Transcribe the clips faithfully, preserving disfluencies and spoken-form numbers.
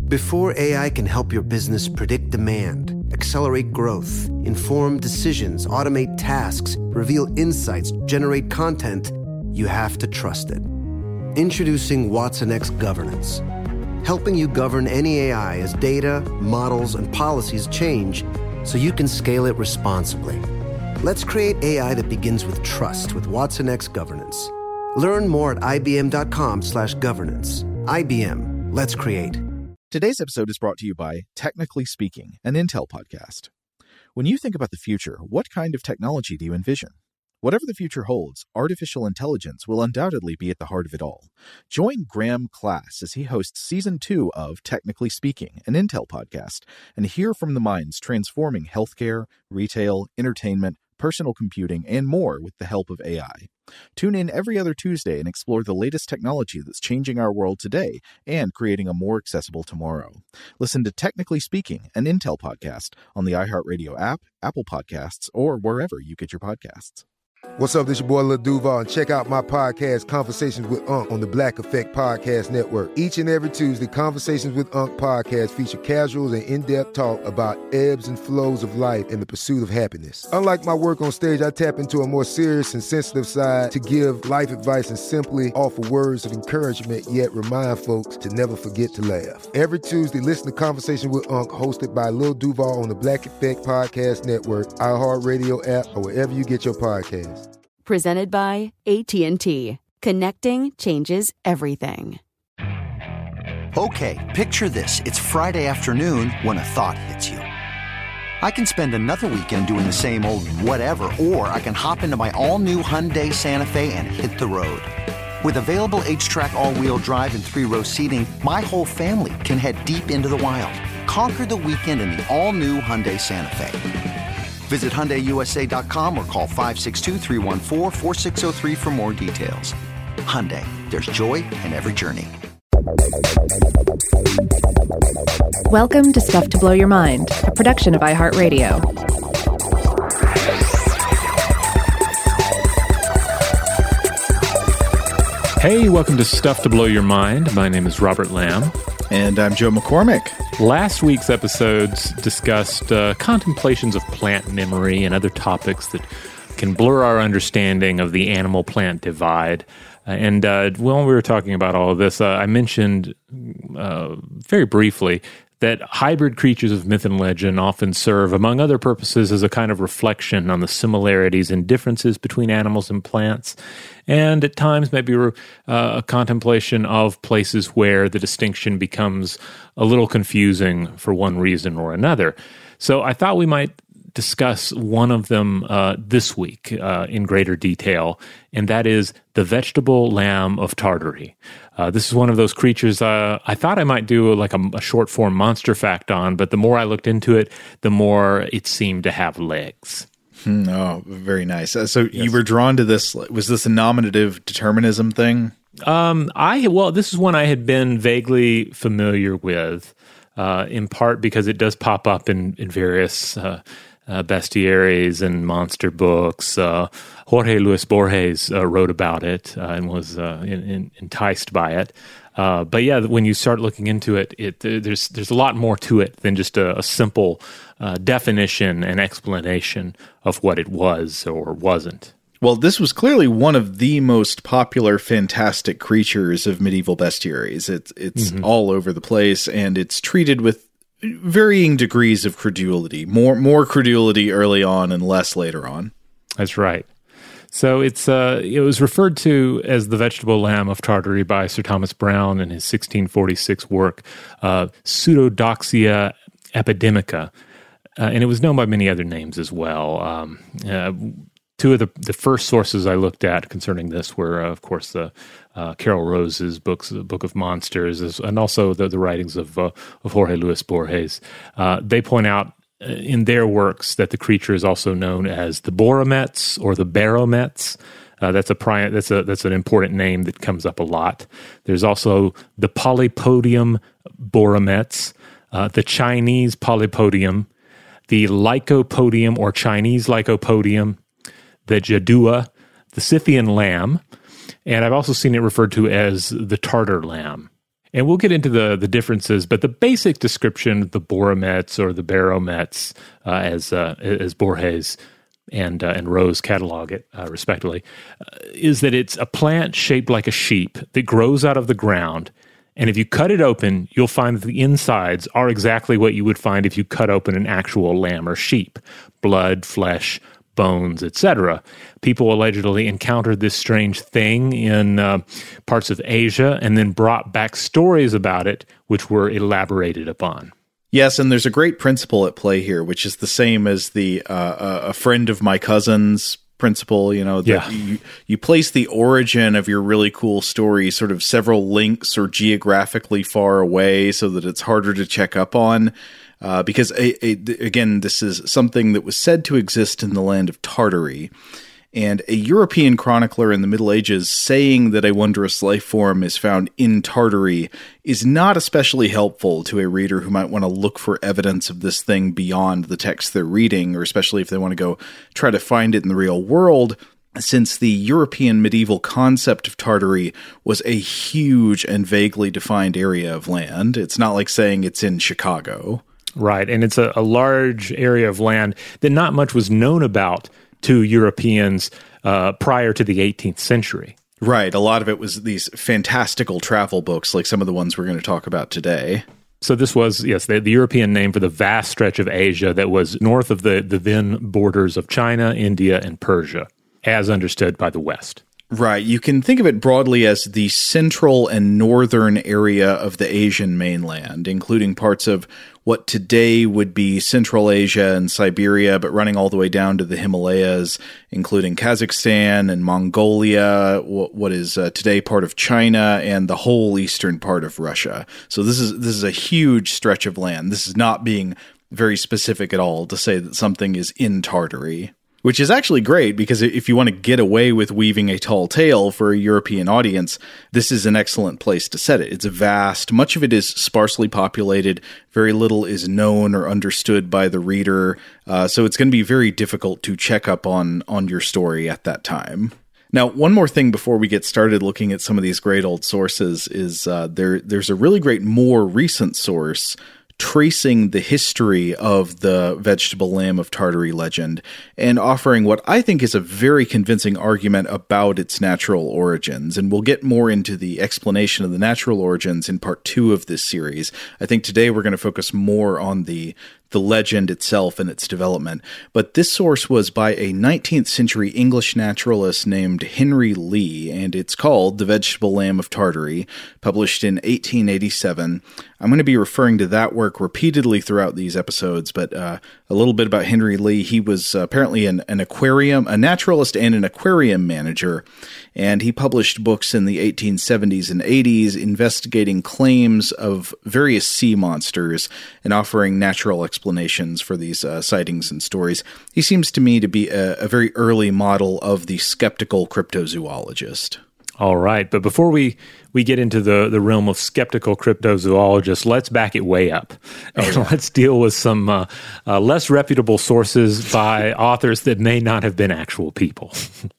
Before A I can help your business predict demand, accelerate growth, inform decisions, automate tasks, reveal insights, generate content, you have to trust it. Introducing watsonx Governance, helping you govern any A I as data, models, and policies change so you can scale it responsibly. Let's create A I that begins with trust with watsonx Governance. Learn more at ibm.com slash governance. I B M. Let's create. Today's episode is brought to you by Technically Speaking, an Intel podcast. When you think about the future, what kind of technology do you envision? Whatever the future holds, artificial intelligence will undoubtedly be at the heart of it all. Join Graham Class as he hosts Season two of Technically Speaking, an Intel podcast, and hear from the minds transforming healthcare, retail, entertainment, personal computing, and more with the help of A I. Tune in every other Tuesday and explore the latest technology that's changing our world today and creating a more accessible tomorrow. Listen to Technically Speaking, an Intel podcast on the iHeartRadio app, Apple Podcasts, or wherever you get your podcasts. What's up, this your boy Lil Duval, and check out my podcast, Conversations with Unc, on the Black Effect Podcast Network. Each and every Tuesday, Conversations with Unc podcast feature casual and in-depth talk about ebbs and flows of life and the pursuit of happiness. Unlike my work on stage, I tap into a more serious and sensitive side to give life advice and simply offer words of encouragement, yet remind folks to never forget to laugh. Every Tuesday, listen to Conversation with Unc, hosted by Lil Duval on the Black Effect Podcast Network, iHeartRadio app, or wherever you get your podcasts. Presented by A T and T. Connecting changes everything. Okay, picture this. It's Friday afternoon when a thought hits you. I can spend another weekend doing the same old whatever, or I can hop into my all-new Hyundai Santa Fe and hit the road. With available H-Track all-wheel drive and three-row seating, my whole family can head deep into the wild. Conquer the weekend in the all-new Hyundai Santa Fe. Visit Hyundai U S A dot com or call five six two, three one four, four six zero three for more details. Hyundai, there's joy in every journey. Welcome to Stuff to Blow Your Mind, a production of iHeartRadio. Hey, welcome to Stuff to Blow Your Mind. My name is Robert Lamb. And I'm Joe McCormick. Last week's episodes discussed uh, contemplations of plant memory and other topics that can blur our understanding of the animal-plant divide. Uh, and uh, when we were talking about all of this, uh, I mentioned uh, very briefly that hybrid creatures of myth and legend often serve, among other purposes, as a kind of reflection on the similarities and differences between animals and plants, and at times maybe uh, a contemplation of places where the distinction becomes a little confusing for one reason or another. So I thought we might discuss one of them uh, this week uh, in greater detail, and that is the vegetable lamb of Tartary. Uh, this is one of those creatures uh, I thought I might do like a, a short-form monster fact on, but the more I looked into it, the more it seemed to have legs. Hmm, oh, very nice. Uh, so yes. You were drawn to this. Was this a nominative determinism thing? Um, I well, this is one I had been vaguely familiar with, uh, in part because it does pop up in, in various uh, uh, bestiaries and monster books. Uh, Jorge Luis Borges uh, wrote about it uh, and was uh, in, in, enticed by it. Uh, but yeah, when you start looking into it, it there's there's a lot more to it than just a, a simple uh, definition and explanation of what it was or wasn't. Well, this was clearly one of the most popular fantastic creatures of medieval bestiaries. It's it's mm-hmm. all over the place, and it's treated with varying degrees of credulity. More more credulity early on and less later on. That's right. So it's uh, it was referred to as the vegetable lamb of Tartary by Sir Thomas Browne in his sixteen forty-six work, uh, Pseudodoxia epidemica, uh, and it was known by many other names as well. Um, uh, two of the, the first sources I looked at concerning this were, uh, of course, the uh, Carol Rose's books, the Book of Monsters, and also the, the writings of, uh, of Jorge Luis Borges. Uh, they point out in their works that the creature is also known as the Boromets or the Baromets. Uh, that's a pri- that's a that's an important name that comes up a lot. There's also the Polypodium Boromets, uh, the Chinese Polypodium, the Lycopodium or Chinese Lycopodium, the Jadua, the Scythian lamb, and I've also seen it referred to as the Tartar lamb. And we'll get into the, the differences, but the basic description, the Boromets or the Baromets, uh, as uh, as Borges and uh, and Rose catalog it, uh, respectively, uh, is that it's a plant shaped like a sheep that grows out of the ground. And if you cut it open, you'll find that the insides are exactly what you would find if you cut open an actual lamb or sheep. Blood, flesh, bones, et cetera. People allegedly encountered this strange thing in uh, parts of Asia and then brought back stories about it, which were elaborated upon. Yes, and there's a great principle at play here, which is the same as the uh, a friend of my cousin's principle. You know, that yeah. you, you place the origin of your really cool story sort of several links or geographically far away so that it's harder to check up on. Uh, because, a, a, again, this is something that was said to exist in the land of Tartary. And a European chronicler in the Middle Ages saying that a wondrous life form is found in Tartary is not especially helpful to a reader who might want to look for evidence of this thing beyond the text they're reading, or especially if they want to go try to find it in the real world, since the European medieval concept of Tartary was a huge and vaguely defined area of land. It's not like saying it's in Chicago. Right, and it's a, a large area of land that not much was known about to Europeans uh, prior to the eighteenth century. Right, a lot of it was these fantastical travel books like some of the ones we're going to talk about today. So this was, yes, the, the European name for the vast stretch of Asia that was north of the, the then borders of China, India, and Persia, as understood by the West. Right. You can think of it broadly as the central and northern area of the Asian mainland, including parts of what today would be Central Asia and Siberia, but running all the way down to the Himalayas, including Kazakhstan and Mongolia, what is uh, today part of China, and the whole eastern part of Russia. So this is this is a huge stretch of land. This is not being very specific at all to say that something is in Tartary. Which is actually great, because if you want to get away with weaving a tall tale for a European audience, this is an excellent place to set it. It's vast. Much of it is sparsely populated. Very little is known or understood by the reader. Uh, so it's going to be very difficult to check up on, on your story at that time. Now, one more thing before we get started looking at some of these great old sources is uh, there. there's a really great more recent source tracing the history of the vegetable lamb of Tartary legend and offering what I think is a very convincing argument about its natural origins. And we'll get more into the explanation of the natural origins in part two of this series. I think today we're going to focus more on the the legend itself and its development. But this source was by a nineteenth century English naturalist named Henry Lee, and it's called The Vegetable Lamb of Tartary, published in eighteen eighty-seven. I'm going to be referring to that work repeatedly throughout these episodes, but uh, a little bit about Henry Lee. He was uh, apparently an, an aquarium, a naturalist and an aquarium manager, and he published books in the eighteen seventies and eighties investigating claims of various sea monsters and offering natural explanations for these uh, sightings and stories. He seems to me to be a, a very early model of the skeptical cryptozoologist. All right, but before we, we get into the, the realm of skeptical cryptozoologists, let's back it way up. Oh, and yeah. Let's deal with some uh, uh, less reputable sources by authors that may not have been actual people,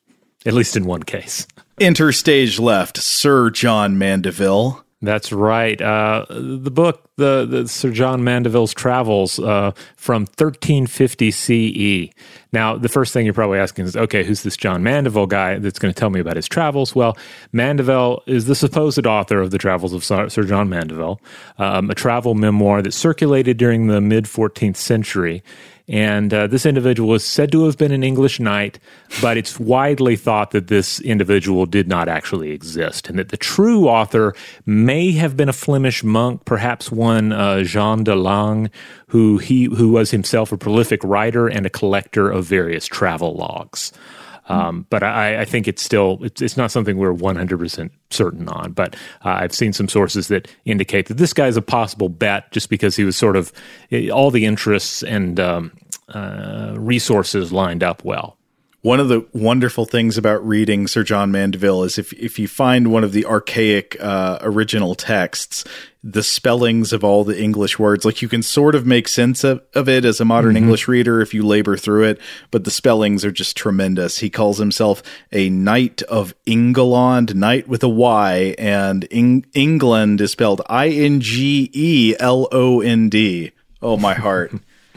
at least in one case. Enter stage left, Sir John Mandeville. That's right. Uh, the book, the, the Sir John Mandeville's Travels uh, from thirteen fifty C E. Now, the first thing you're probably asking is, okay, who's this John Mandeville guy that's going to tell me about his travels? Well, Mandeville is the supposed author of the Travels of Sir John Mandeville, um, a travel memoir that circulated during the mid-fourteenth century. And uh, this individual is said to have been an English knight, but it's widely thought that this individual did not actually exist, and that the true author may have been a Flemish monk, perhaps one uh, Jean de Lange, who he who was himself a prolific writer and a collector of various travel logs. Um, but I, I think it's still, it's, it's not something we're one hundred percent certain on. But uh, I've seen some sources that indicate that this guy's a possible bet just because he was sort of, all the interests and um, uh, resources lined up well. One of the wonderful things about reading Sir John Mandeville is if if you find one of the archaic uh, original texts, the spellings of all the English words, like you can sort of make sense of, of it as a modern mm-hmm. English reader if you labor through it, but the spellings are just tremendous. He calls himself a Knight of England, Knight with a Y, and Eng- England is spelled I N G E L O N D. Oh, my heart.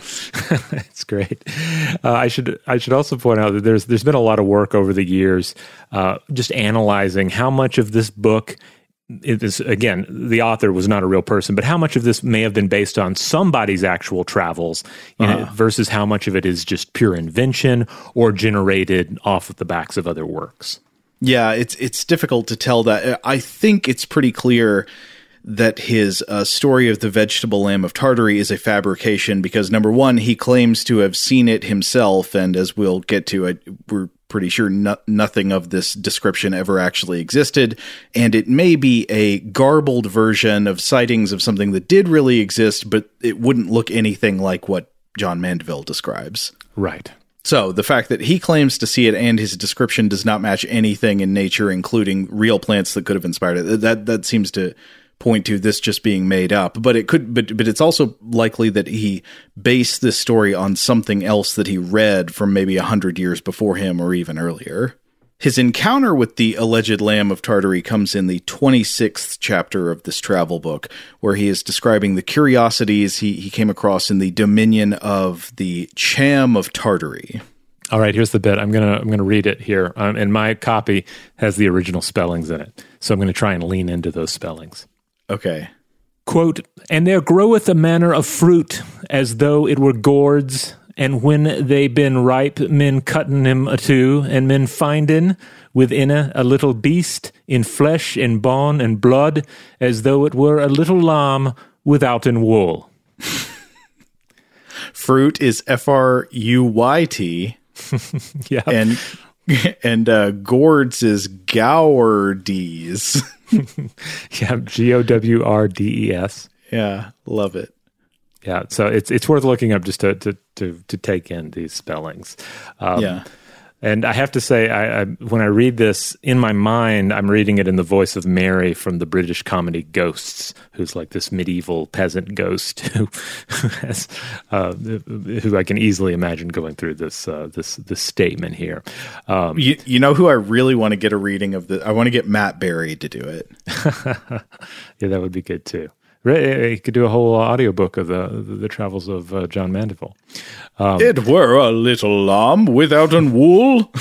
It's great. Uh, I should I should also point out that there's there's been a lot of work over the years, uh, just analyzing how much of this book it is. Again, the author was not a real person, but how much of this may have been based on somebody's actual travels, you uh-huh. know, versus how much of it is just pure invention or generated off of the backs of other works. Yeah, it's it's difficult to tell that. I think it's pretty clear that his uh, story of the vegetable lamb of Tartary is a fabrication because, number one, he claims to have seen it himself, and as we'll get to, I, we're pretty sure no, nothing of this description ever actually existed, and it may be a garbled version of sightings of something that did really exist, but it wouldn't look anything like what John Mandeville describes. Right. So the fact that he claims to see it and his description does not match anything in nature, including real plants that could have inspired it, that that seems to point to this just being made up. But it could, but but it's also likely that he based this story on something else that he read from maybe a hundred years before him or even earlier. His encounter with the alleged Lamb of Tartary comes in the twenty-sixth chapter of this travel book, where he is describing the curiosities he, he came across in the dominion of the Cham of Tartary. All right, here's the bit. I'm gonna I'm gonna read it here, um, and my copy has the original spellings in it, so I'm gonna try and lean into those spellings. Okay. Quote, "And there groweth a manner of fruit, as though it were gourds, and when they been ripe, men cutten him a two, and men finden within a, a little beast, in flesh and bone and blood, as though it were a little lamb withouten wool." Fruit is F R U Y T. Yeah. And and uh, gourds is Gourdes. Yeah, G O W R D E S. Yeah, love it. Yeah, so it's it's worth looking up just to to to, to take in these spellings. Um, yeah. And I have to say, I, I, when I read this, in my mind, I'm reading it in the voice of Mary from the British comedy Ghosts, who's like this medieval peasant ghost who, who has, uh, who I can easily imagine going through this uh, this this statement here. Um, you, you know who I really want to get a reading of the? I want to get Matt Berry to do it. Yeah, that would be good too. He could do a whole audiobook of the the travels of uh, John Mandeville. Um, it were a little lamb withouten wool.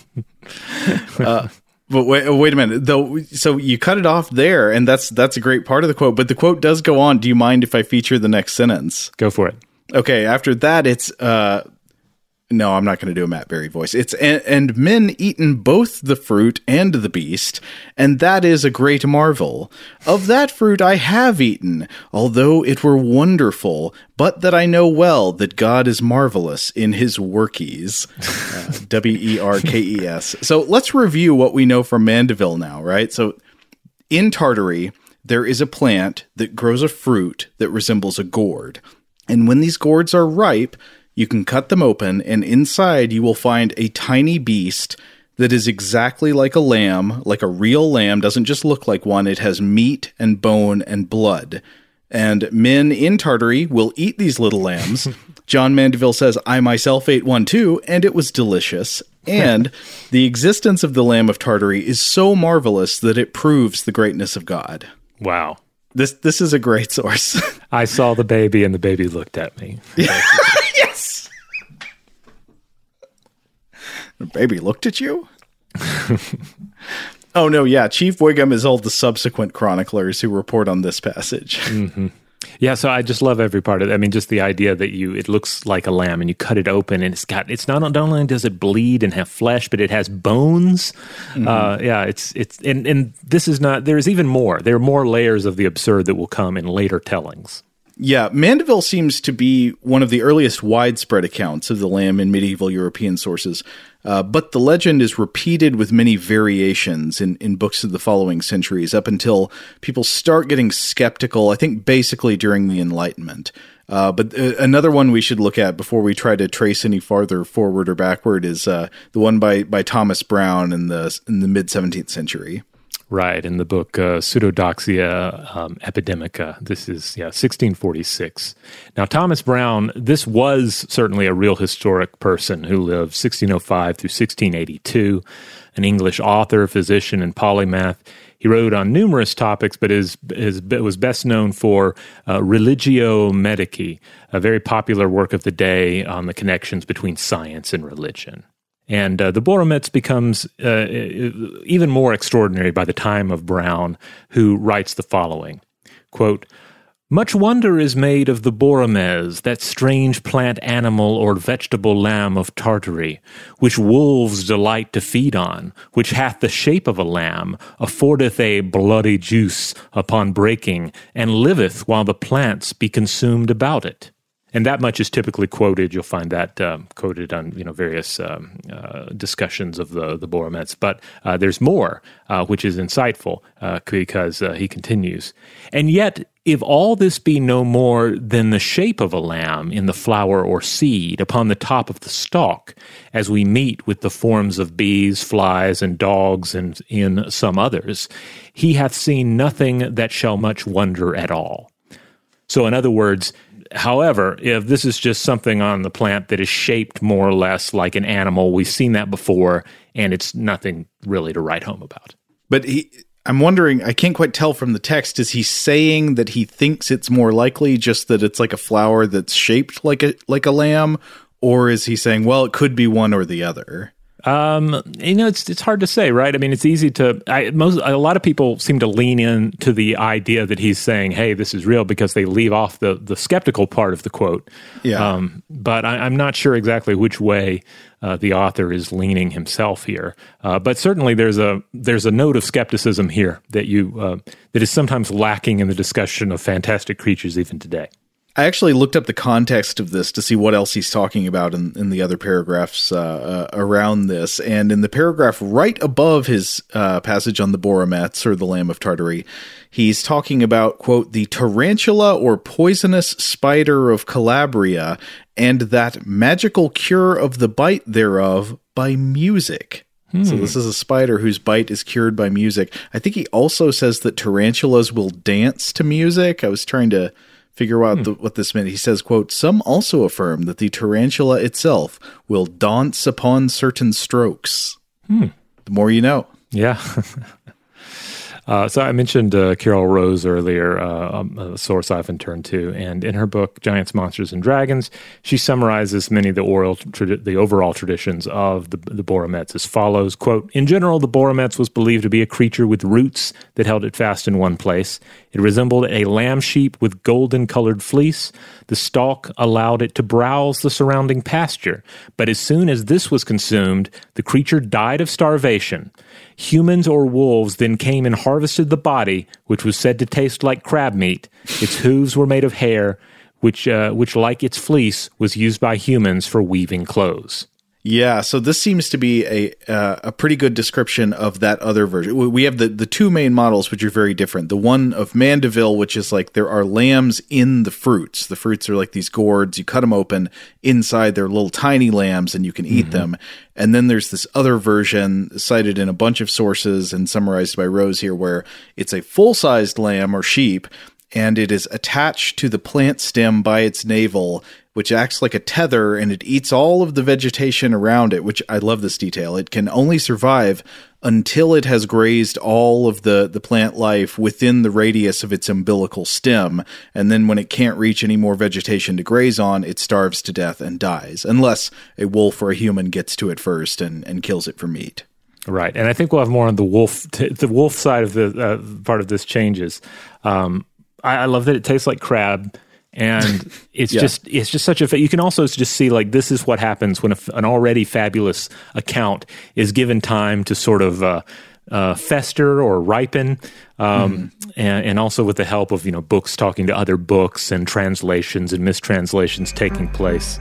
uh, but wait, wait a minute, though. So you cut it off there, and that's that's a great part of the quote. But the quote does go on. Do you mind if I feature the next sentence? Go for it. Okay. After that, it's uh, no, I'm not going to do a Matt Berry voice. It's and, and men eaten both the fruit and the beast, and that is a great marvel. Of that fruit I have eaten, although it were wonderful, but that I know well that God is marvelous in his workies. Uh, W E R K E S. So let's review what we know from Mandeville now, right? So in Tartary, there is a plant that grows a fruit that resembles a gourd. And when these gourds are ripe, you can cut them open, and inside you will find a tiny beast that is exactly like a lamb, like a real lamb, doesn't just look like one. It has meat and bone and blood. And men in Tartary will eat these little lambs. John Mandeville says, I myself ate one too, and it was delicious. And the existence of the Lamb of Tartary is so marvelous that it proves the greatness of God. Wow. This this is a great source. I saw the baby, and the baby looked at me. Yes! The baby looked at you? Oh, no, yeah. Chief Wiggum is all the subsequent chroniclers who report on this passage. Mm-hmm. Yeah, so I just love every part of it. I mean, just the idea that you it looks like a lamb, and you cut it open, and it's got it's not, not only does it bleed and have flesh, but it has bones. Mm-hmm. Uh, yeah, it's it's and and this is not. There's even more. There are more layers of the absurd that will come in later tellings. Yeah, Mandeville seems to be one of the earliest widespread accounts of the lamb in medieval European sources, uh, but the legend is repeated with many variations in, in books of the following centuries, up until people start getting skeptical, I think basically during the Enlightenment. Uh, but uh, another one we should look at before we try to trace any farther forward or backward is uh, the one by, by Thomas Brown in the in the mid-seventeenth century. Right, in the book uh, Pseudodoxia um, Epidemica. This is, yeah, sixteen forty-six. Now, Thomas Brown, this was certainly a real historic person who lived sixteen oh five through sixteen eighty-two, an English author, physician, and polymath. He wrote on numerous topics, but is, is was best known for uh, Religio Medici, a very popular work of the day on the connections between science and religion. And uh, the Boromets becomes uh, even more extraordinary by the time of Brown, who writes the following, quote, "Much wonder is made of the Boromez, that strange plant animal or vegetable lamb of Tartary, which wolves delight to feed on, which hath the shape of a lamb, affordeth a bloody juice upon breaking, and liveth while the plants be consumed about it." And that much is typically quoted. You'll find that um, quoted on you know various um, uh, discussions of the the Boromets. But uh, there's more, uh, which is insightful uh, because uh, he continues. And yet, if all this be no more than the shape of a lamb in the flower or seed upon the top of the stalk, as we meet with the forms of bees, flies, and dogs, and in some others, he hath seen nothing that shall much wonder at all. So, in other words, however, if this is just something on the plant that is shaped more or less like an animal, we've seen that before, and it's nothing really to write home about. But he, I'm wondering, I can't quite tell from the text, is he saying that he thinks it's more likely just that it's like a flower that's shaped like a like a lamb, or is he saying, well, it could be one or the other? Um, you know, it's it's hard to say, right? I mean, it's easy to. I, most a lot of people seem to lean in to the idea that he's saying, "Hey, this is real," because they leave off the the skeptical part of the quote. Yeah. Um, but I, I'm not sure exactly which way uh, the author is leaning himself here. Uh, but certainly, there's a there's a note of skepticism here that you uh, that is sometimes lacking in the discussion of fantastic creatures even today. I actually looked up the context of this to see what else he's talking about in, in the other paragraphs uh, uh, around this. And in the paragraph right above his uh, passage on the Boromets, or the Lamb of Tartary, he's talking about, quote, "the tarantula or poisonous spider of Calabria, and that magical cure of the bite thereof by music." Hmm. So this is a spider whose bite is cured by music. I think he also says that tarantulas will dance to music. I was trying to figure out hmm. the, what this meant. He says, quote, "Some also affirm that the tarantula itself will dance upon certain strokes." Hmm. The more you know. Yeah. Uh, so I mentioned uh, Carol Rose earlier, uh, a source I often turn to, and in her book Giants, Monsters, and Dragons, she summarizes many of the oral, tradi- the overall traditions of the, the Boromets as follows, quote, "In general, the Boromets was believed to be a creature with roots that held it fast in one place. It resembled a lamb sheep with golden-colored fleece. The stalk allowed it to browse the surrounding pasture, but as soon as this was consumed, the creature died of starvation. Humans or wolves then came and harvested the body, which was said to taste like crab meat. Its hooves were made of hair, which, uh, which like its fleece, was used by humans for weaving clothes." Yeah, so this seems to be a uh, a pretty good description of that other version. We have the, the two main models, which are very different. The one of Mandeville, which is like there are lambs in the fruits. The fruits are like these gourds. You cut them open. Inside, they're little tiny lambs, and you can eat mm-hmm. them. And then there's this other version cited in a bunch of sources and summarized by Rose here, where it's a full-sized lamb or sheep, and it is attached to the plant stem by its navel, which acts like a tether, and it eats all of the vegetation around it, which I love this detail. It can only survive until it has grazed all of the, the plant life within the radius of its umbilical stem, and then when it can't reach any more vegetation to graze on, it starves to death and dies, unless a wolf or a human gets to it first and, and kills it for meat. Right, and I think we'll have more on the wolf, t- the wolf side of the uh, part of this changes. Um, I, I love that it tastes like crab. And it's yeah. just it's just such a you can also just see like this is what happens when a, an already fabulous account is given time to sort of uh, uh, fester or ripen, um, mm. and, and also with the help of you know books talking to other books and translations and mistranslations taking place.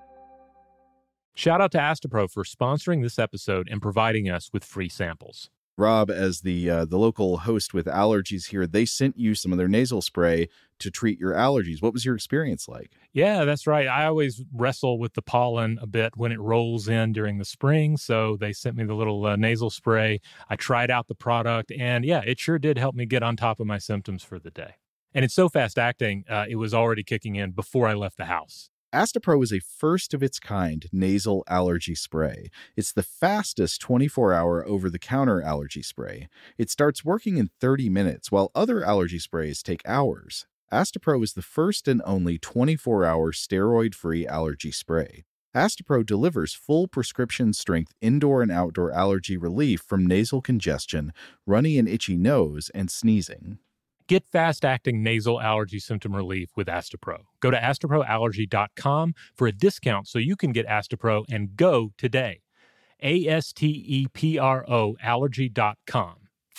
Shout out to Astapro for sponsoring this episode and providing us with free samples. Rob, as the uh, the local host with allergies here, they sent you some of their nasal spray to treat your allergies. What was your experience like? Yeah, that's right. I always wrestle with the pollen a bit when it rolls in during the spring. So they sent me the little uh, nasal spray. I tried out the product, and yeah, it sure did help me get on top of my symptoms for the day. And it's so fast acting, uh, it was already kicking in before I left the house. Astepro is a first-of-its-kind nasal allergy spray. It's the fastest twenty-four hour over-the-counter allergy spray. It starts working in thirty minutes, while other allergy sprays take hours. Astepro is the first and only twenty-four hour steroid-free allergy spray. Astepro delivers full prescription-strength indoor and outdoor allergy relief from nasal congestion, runny and itchy nose, and sneezing. Get fast-acting nasal allergy symptom relief with Astepro. Go to astepro allergy dot com for a discount so you can get Astepro and go today. A S T E P R O allergy dot com.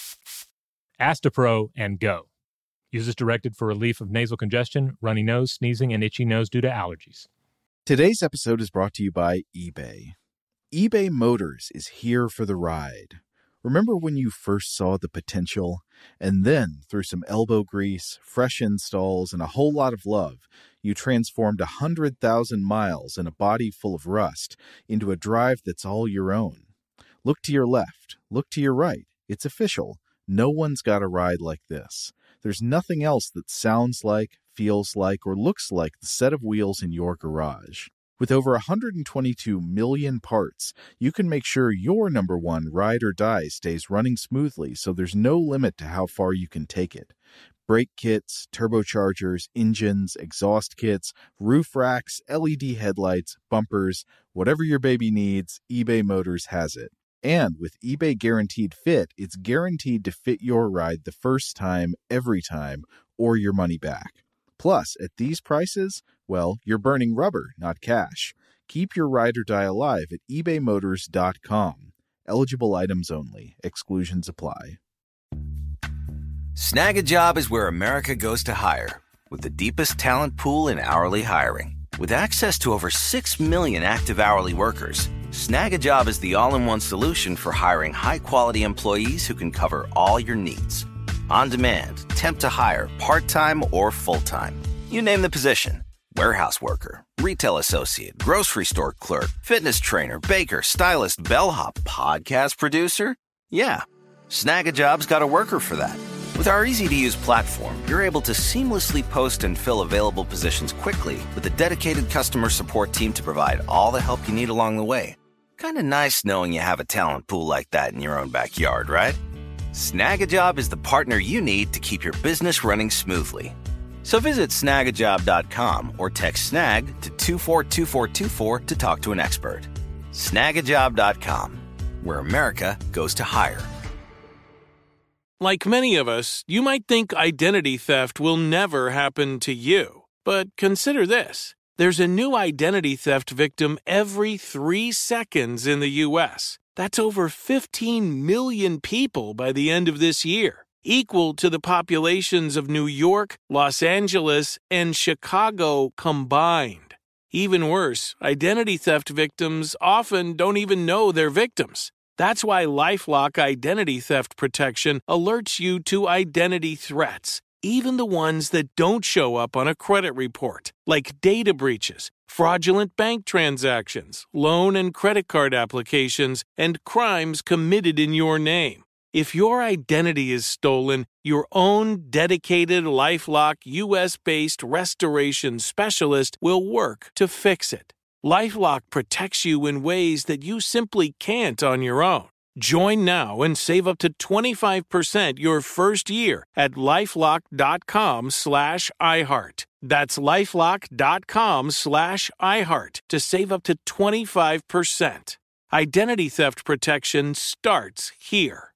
Astepro and go. Use as directed for relief of nasal congestion, runny nose, sneezing, and itchy nose due to allergies. Today's episode is brought to you by eBay. eBay Motors is here for the ride. Remember when you first saw the potential? And then, through some elbow grease, fresh installs, and a whole lot of love, you transformed one hundred thousand miles and a body full of rust into a drive that's all your own. Look to your left. Look to your right. It's official. No one's got a ride like this. There's nothing else that sounds like, feels like, or looks like the set of wheels in your garage. With over one hundred twenty-two million parts, you can make sure your number one ride or die stays running smoothly, so there's no limit to how far you can take it. Brake kits, turbochargers, engines, exhaust kits, roof racks, L E D headlights, bumpers, whatever your baby needs, eBay Motors has it. And with eBay Guaranteed Fit, it's guaranteed to fit your ride the first time, every time, or your money back. Plus, at these prices, well, you're burning rubber, not cash. Keep your ride or die alive at ebay motors dot com. Eligible items only. Exclusions apply. Snag a Job is where America goes to hire, with the deepest talent pool in hourly hiring. With access to over six million active hourly workers, Snag a Job is the all-in-one solution for hiring high-quality employees who can cover all your needs. On demand, temp to hire, part-time or full-time. You name the position. Warehouse worker, retail associate, grocery store clerk, fitness trainer, baker, stylist, bellhop, podcast producer. Yeah, Snag a Job's got a worker for that. With our easy-to-use platform, you're able to seamlessly post and fill available positions quickly with a dedicated customer support team to provide all the help you need along the way. Kind of nice knowing you have a talent pool like that in your own backyard, right? Snag a Job is the partner you need to keep your business running smoothly. So visit snag a job dot com or text SNAG to two four two four two four to talk to an expert. snag a job dot com, where America goes to hire. Like many of us, you might think identity theft will never happen to you. But consider this. There's a new identity theft victim every three seconds in the U S. That's over fifteen million people by the end of this year, equal to the populations of New York, Los Angeles, and Chicago combined. Even worse, identity theft victims often don't even know they're victims. That's why LifeLock Identity Theft Protection alerts you to identity threats, even the ones that don't show up on a credit report, like data breaches, fraudulent bank transactions, loan and credit card applications, and crimes committed in your name. If your identity is stolen, your own dedicated LifeLock U S-based restoration specialist will work to fix it. LifeLock protects you in ways that you simply can't on your own. Join now and save up to twenty-five percent your first year at lifelock.com slash iHeart. That's lifelock.com slash iHeart to save up to twenty-five percent. Identity theft protection starts here.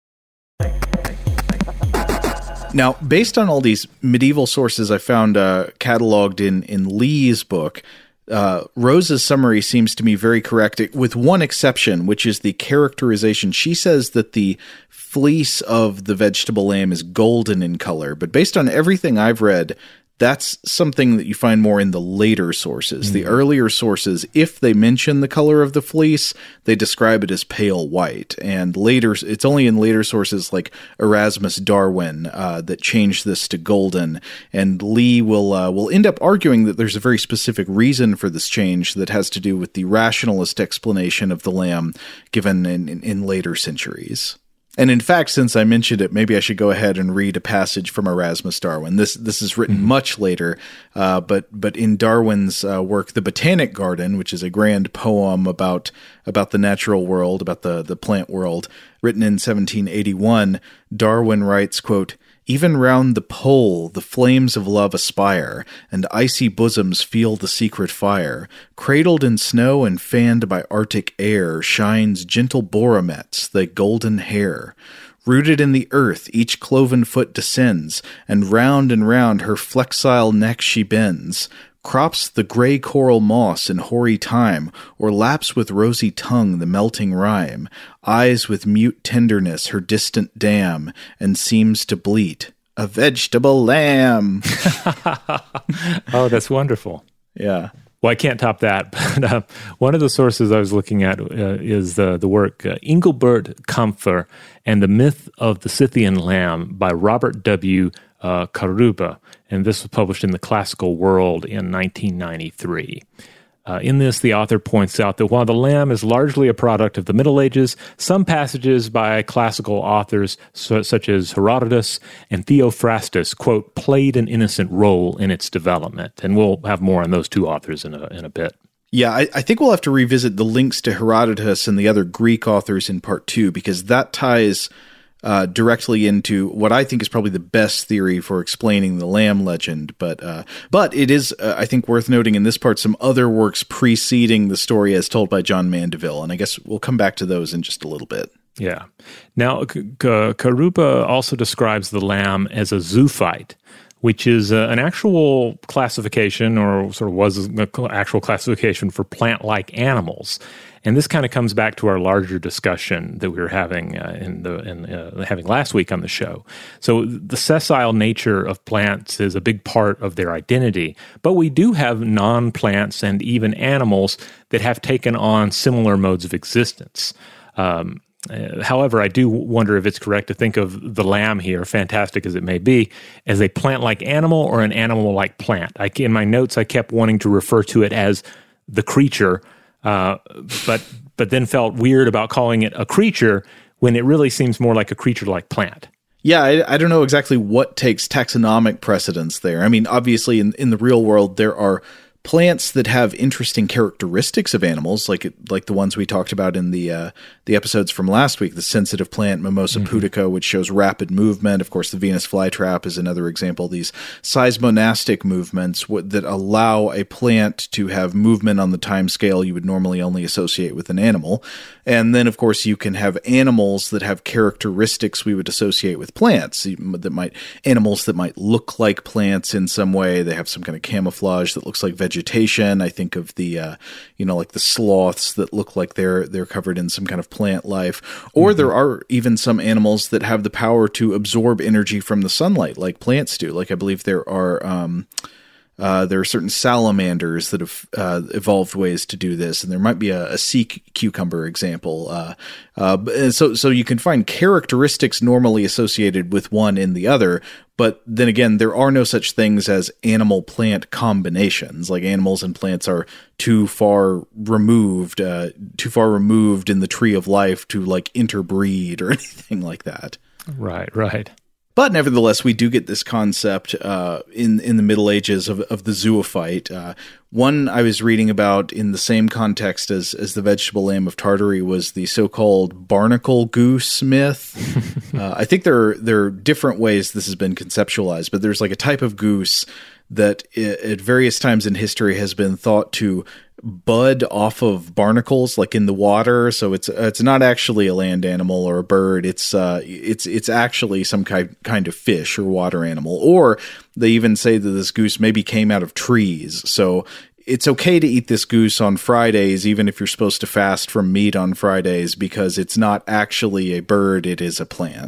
Now, based on all these medieval sources I found uh, cataloged in, in Lee's book, Uh, Rose's summary seems to me very correct, with one exception, which is the characterization. She says that the fleece of the vegetable lamb is golden in color, but based on everything I've read, that's something that you find more in the later sources. Mm. The earlier sources, if they mention the color of the fleece, they describe it as pale white. And later, it's only in later sources like Erasmus Darwin uh, that changed this to golden. And Lee will uh, will end up arguing that there's a very specific reason for this change that has to do with the rationalist explanation of the lamb given in, in, in later centuries. And in fact, since I mentioned it, maybe I should go ahead and read a passage from Erasmus Darwin. This this is written mm-hmm. much later, uh, but but in Darwin's uh, work, The Botanic Garden, which is a grand poem about about the natural world, about the, the plant world, written in seventeen eighty-one, Darwin writes, quote, "Even round the pole the flames of love aspire, and icy bosoms feel the secret fire. Cradled in snow and fanned by arctic air shines gentle Boromets, the golden hair. Rooted in the earth each cloven foot descends, and round and round her flexile neck she bends. Crops the grey coral moss in hoary time, or laps with rosy tongue the melting rime, eyes with mute tenderness her distant dam, and seems to bleat, a vegetable lamb." Oh, that's wonderful. Yeah. Well, I can't top that. But uh, one of the sources I was looking at uh, is the, the work uh, Engelbert Kampfer and the Myth of the Scythian Lamb by Robert W. Uh, Karuba, and this was published in the Classical World in nineteen ninety-three. Uh, in this, the author points out that while the lamb is largely a product of the Middle Ages, some passages by classical authors so, such as Herodotus and Theophrastus, quote, played an innocent role in its development. And we'll have more on those two authors in a, in a bit. Yeah, I, I think we'll have to revisit the links to Herodotus and the other Greek authors in part two, because that ties Uh, directly into what I think is probably the best theory for explaining the lamb legend. But uh, but it is, uh, I think, worth noting in this part some other works preceding the story as told by John Mandeville. And I guess we'll come back to those in just a little bit. Yeah. Now, K- K- Karuba also describes the lamb as a zoophyte, which is uh, an actual classification, or sort of was an actual classification for plant-like animals. And this kind of comes back to our larger discussion that we were having uh, in the in, uh, having last week on the show. So the sessile nature of plants is a big part of their identity, but we do have non-plants and even animals that have taken on similar modes of existence. Um, uh, however, I do wonder if it's correct to think of the lamb here, fantastic as it may be, as a plant-like animal or an animal-like plant. I, in my notes, I kept wanting to refer to it as the creature, Uh, but but then felt weird about calling it a creature when it really seems more like a creature-like plant. Yeah, I, I don't know exactly what takes taxonomic precedence there. I mean, obviously, in, in the real world, there are plants that have interesting characteristics of animals, like like the ones we talked about in the uh, the episodes from last week. The sensitive plant Mimosa mm-hmm. pudica, which shows rapid movement. Of course, the Venus flytrap is another example. These seismonastic movements w- that allow a plant to have movement on the time scale you would normally only associate with an animal. And then, of course, you can have animals that have characteristics we would associate with plants. That might animals that might look like plants in some way. They have some kind of camouflage that looks like vegetation. I think of the, uh, you know, like the sloths that look like they're they're covered in some kind of plant life. Or mm-hmm. there are even some animals that have the power to absorb energy from the sunlight, like plants do. Like I believe there are. Um, Uh, there are certain salamanders that have uh, evolved ways to do this, and there might be a, a sea cucumber example. Uh, uh, so, so you can find characteristics normally associated with one in the other, but then again, there are no such things as animal-plant combinations. Like animals and plants are too far removed, uh, too far removed in the tree of life to like interbreed or anything like that. Right, right. But nevertheless, we do get this concept uh, in in the Middle Ages of, of the zoophyte. Uh, one I was reading about in the same context as, as the vegetable lamb of Tartary was the so-called barnacle goose myth. uh, I think there are, there are different ways this has been conceptualized, but there's like a type of goose that at various times in history has been thought to bud off of barnacles, like in the water. So it's it's not actually a land animal or a bird. It's uh it's it's actually some kind kind of fish or water animal. Or they even say that this goose maybe came out of trees. So it's okay to eat this goose on Fridays, even if you're supposed to fast from meat on Fridays, because it's not actually a bird; it is a plant.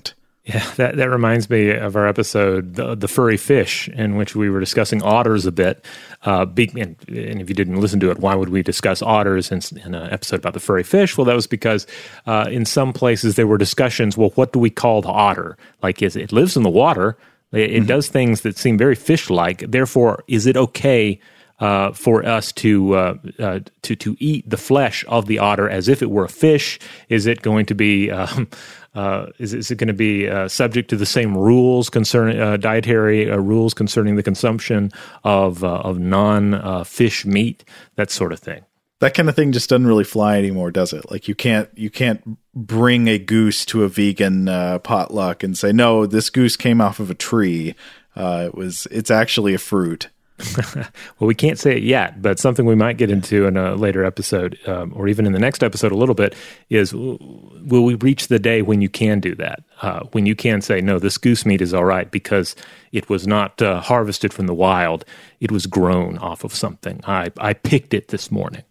Yeah, that, that reminds me of our episode, the, the Furry Fish, in which we were discussing otters a bit. Uh, big, and, and if you didn't listen to it, why would we discuss otters in, in an episode about the furry fish? Well, that was because uh, in some places there were discussions, well, what do we call the otter? Like, is it lives in the water, it, it mm-hmm. does things that seem very fish-like, therefore, is it okay Uh, for us to uh, uh, to to eat the flesh of the otter as if it were a fish? Is it going to be um, uh, is, is it going to be uh, subject to the same rules concerning uh, dietary uh, rules concerning the consumption of uh, of non uh, fish meat, that sort of thing? That kind of thing just doesn't really fly anymore, does it? Like you can't you can't bring a goose to a vegan uh, potluck and say, no, this goose came off of a tree. Uh, it was it's actually a fruit. Well, we can't say it yet, but something we might get into in a later episode, um, or even in the next episode a little bit, is will we reach the day when you can do that? Uh, when you can say, no, this goose meat is all right because it was not uh, harvested from the wild. It was grown off of something. I, I picked it this morning.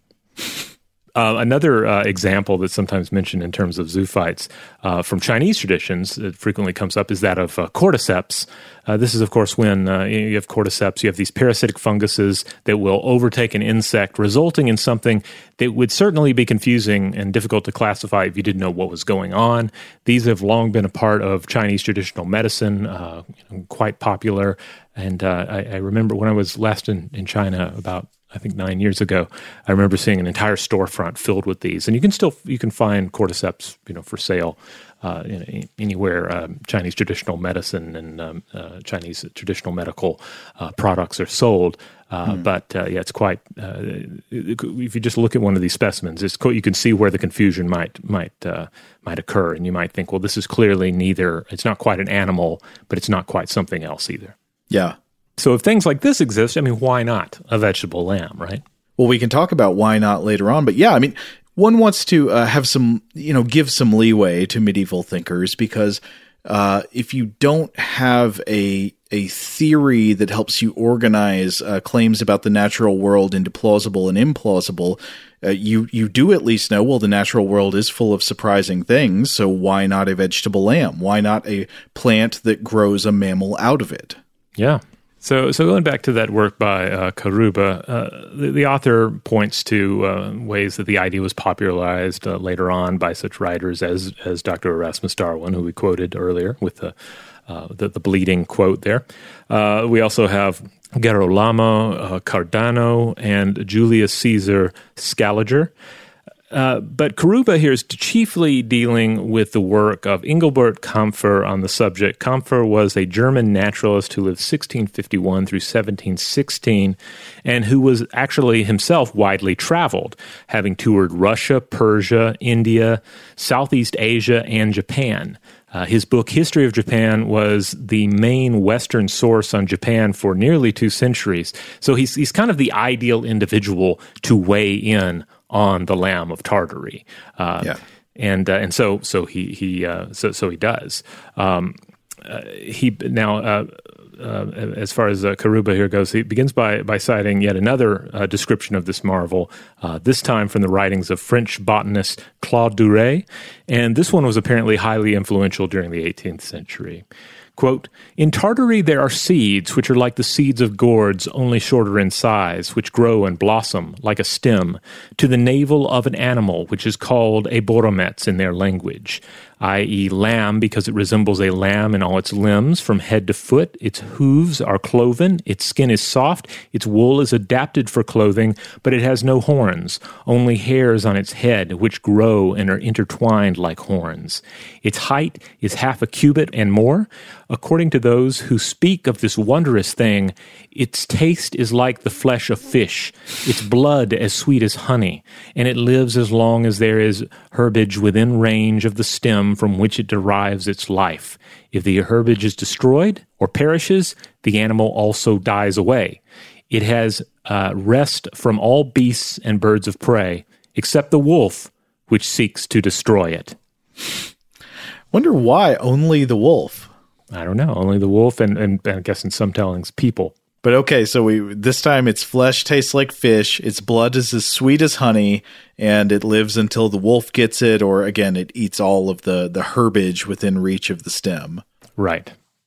Uh, another uh, example that's sometimes mentioned in terms of zoophytes uh, from Chinese traditions that frequently comes up is that of uh, cordyceps. Uh, this is, of course, when uh, you have cordyceps, you have these parasitic funguses that will overtake an insect, resulting in something that would certainly be confusing and difficult to classify if you didn't know what was going on. These have long been a part of Chinese traditional medicine, uh, you know, quite popular. And uh, I, I remember when I was last in, in China about I think nine years ago, I remember seeing an entire storefront filled with these, and you can still you can find cordyceps, you know, for sale uh, in, anywhere um, Chinese traditional medicine and um, uh, Chinese traditional medical uh, products are sold. Uh, mm. But uh, yeah, it's quite. Uh, if you just look at one of these specimens, it's you can see where the confusion might might uh, might occur, and you might think, well, this is clearly neither. It's not quite an animal, but it's not quite something else either. Yeah. So if things like this exist, I mean, why not a vegetable lamb, right? Well, we can talk about why not later on, but yeah, I mean, one wants to uh, have some, you know, give some leeway to medieval thinkers because uh, if you don't have a a theory that helps you organize uh, claims about the natural world into plausible and implausible, uh, you you do at least know, well, the natural world is full of surprising things, so why not a vegetable lamb? Why not a plant that grows a mammal out of it? Yeah. So, so going back to that work by uh, Karuba, uh, the, the author points to uh, ways that the idea was popularized uh, later on by such writers as as Doctor Erasmus Darwin, who we quoted earlier with the uh, the, the bleeding quote there. Uh, we also have Girolamo uh, Cardano and Julius Caesar Scaliger. Uh, but Karuba here is chiefly dealing with the work of Engelbert Kampfer on the subject. Kampfer was a German naturalist who lived sixteen fifty-one through seventeen sixteen, and who was actually himself widely traveled, having toured Russia, Persia, India, Southeast Asia, and Japan. Uh, his book, History of Japan, was the main Western source on Japan for nearly two centuries. So he's he's kind of the ideal individual to weigh in on the Lamb of Tartary, uh, yeah. and uh, and so so he he uh, so so he does. Um, uh, he now uh, uh, as far as uh, Karuba here goes, he begins by by citing yet another uh, description of this marvel. Uh, this time from the writings of French botanist Claude Duret, and this one was apparently highly influential during the eighteenth century. Quote, "In Tartary there are seeds which are like the seeds of gourds, only shorter in size, which grow and blossom like a stem to the navel of an animal, which is called a boromets in their language, that is lamb, because it resembles a lamb in all its limbs from head to foot. Its hooves are cloven, its skin is soft, its wool is adapted for clothing, but it has no horns, only hairs on its head, which grow and are intertwined like horns. Its height is half a cubit and more. According to those who speak of this wondrous thing, its taste is like the flesh of fish, its blood as sweet as honey, and it lives as long as there is herbage within range of the stem from which it derives its life. If the herbage is destroyed or perishes, the animal also dies away. It has uh, rest from all beasts and birds of prey, except the wolf, which seeks to destroy it." Wonder why only the wolf? I don't know. Only the wolf and, and, and I guess in some tellings, people. But okay, so we this time its flesh tastes like fish, its blood is as sweet as honey, and it lives until the wolf gets it, or again, it eats all of the, the herbage within reach of the stem. Right.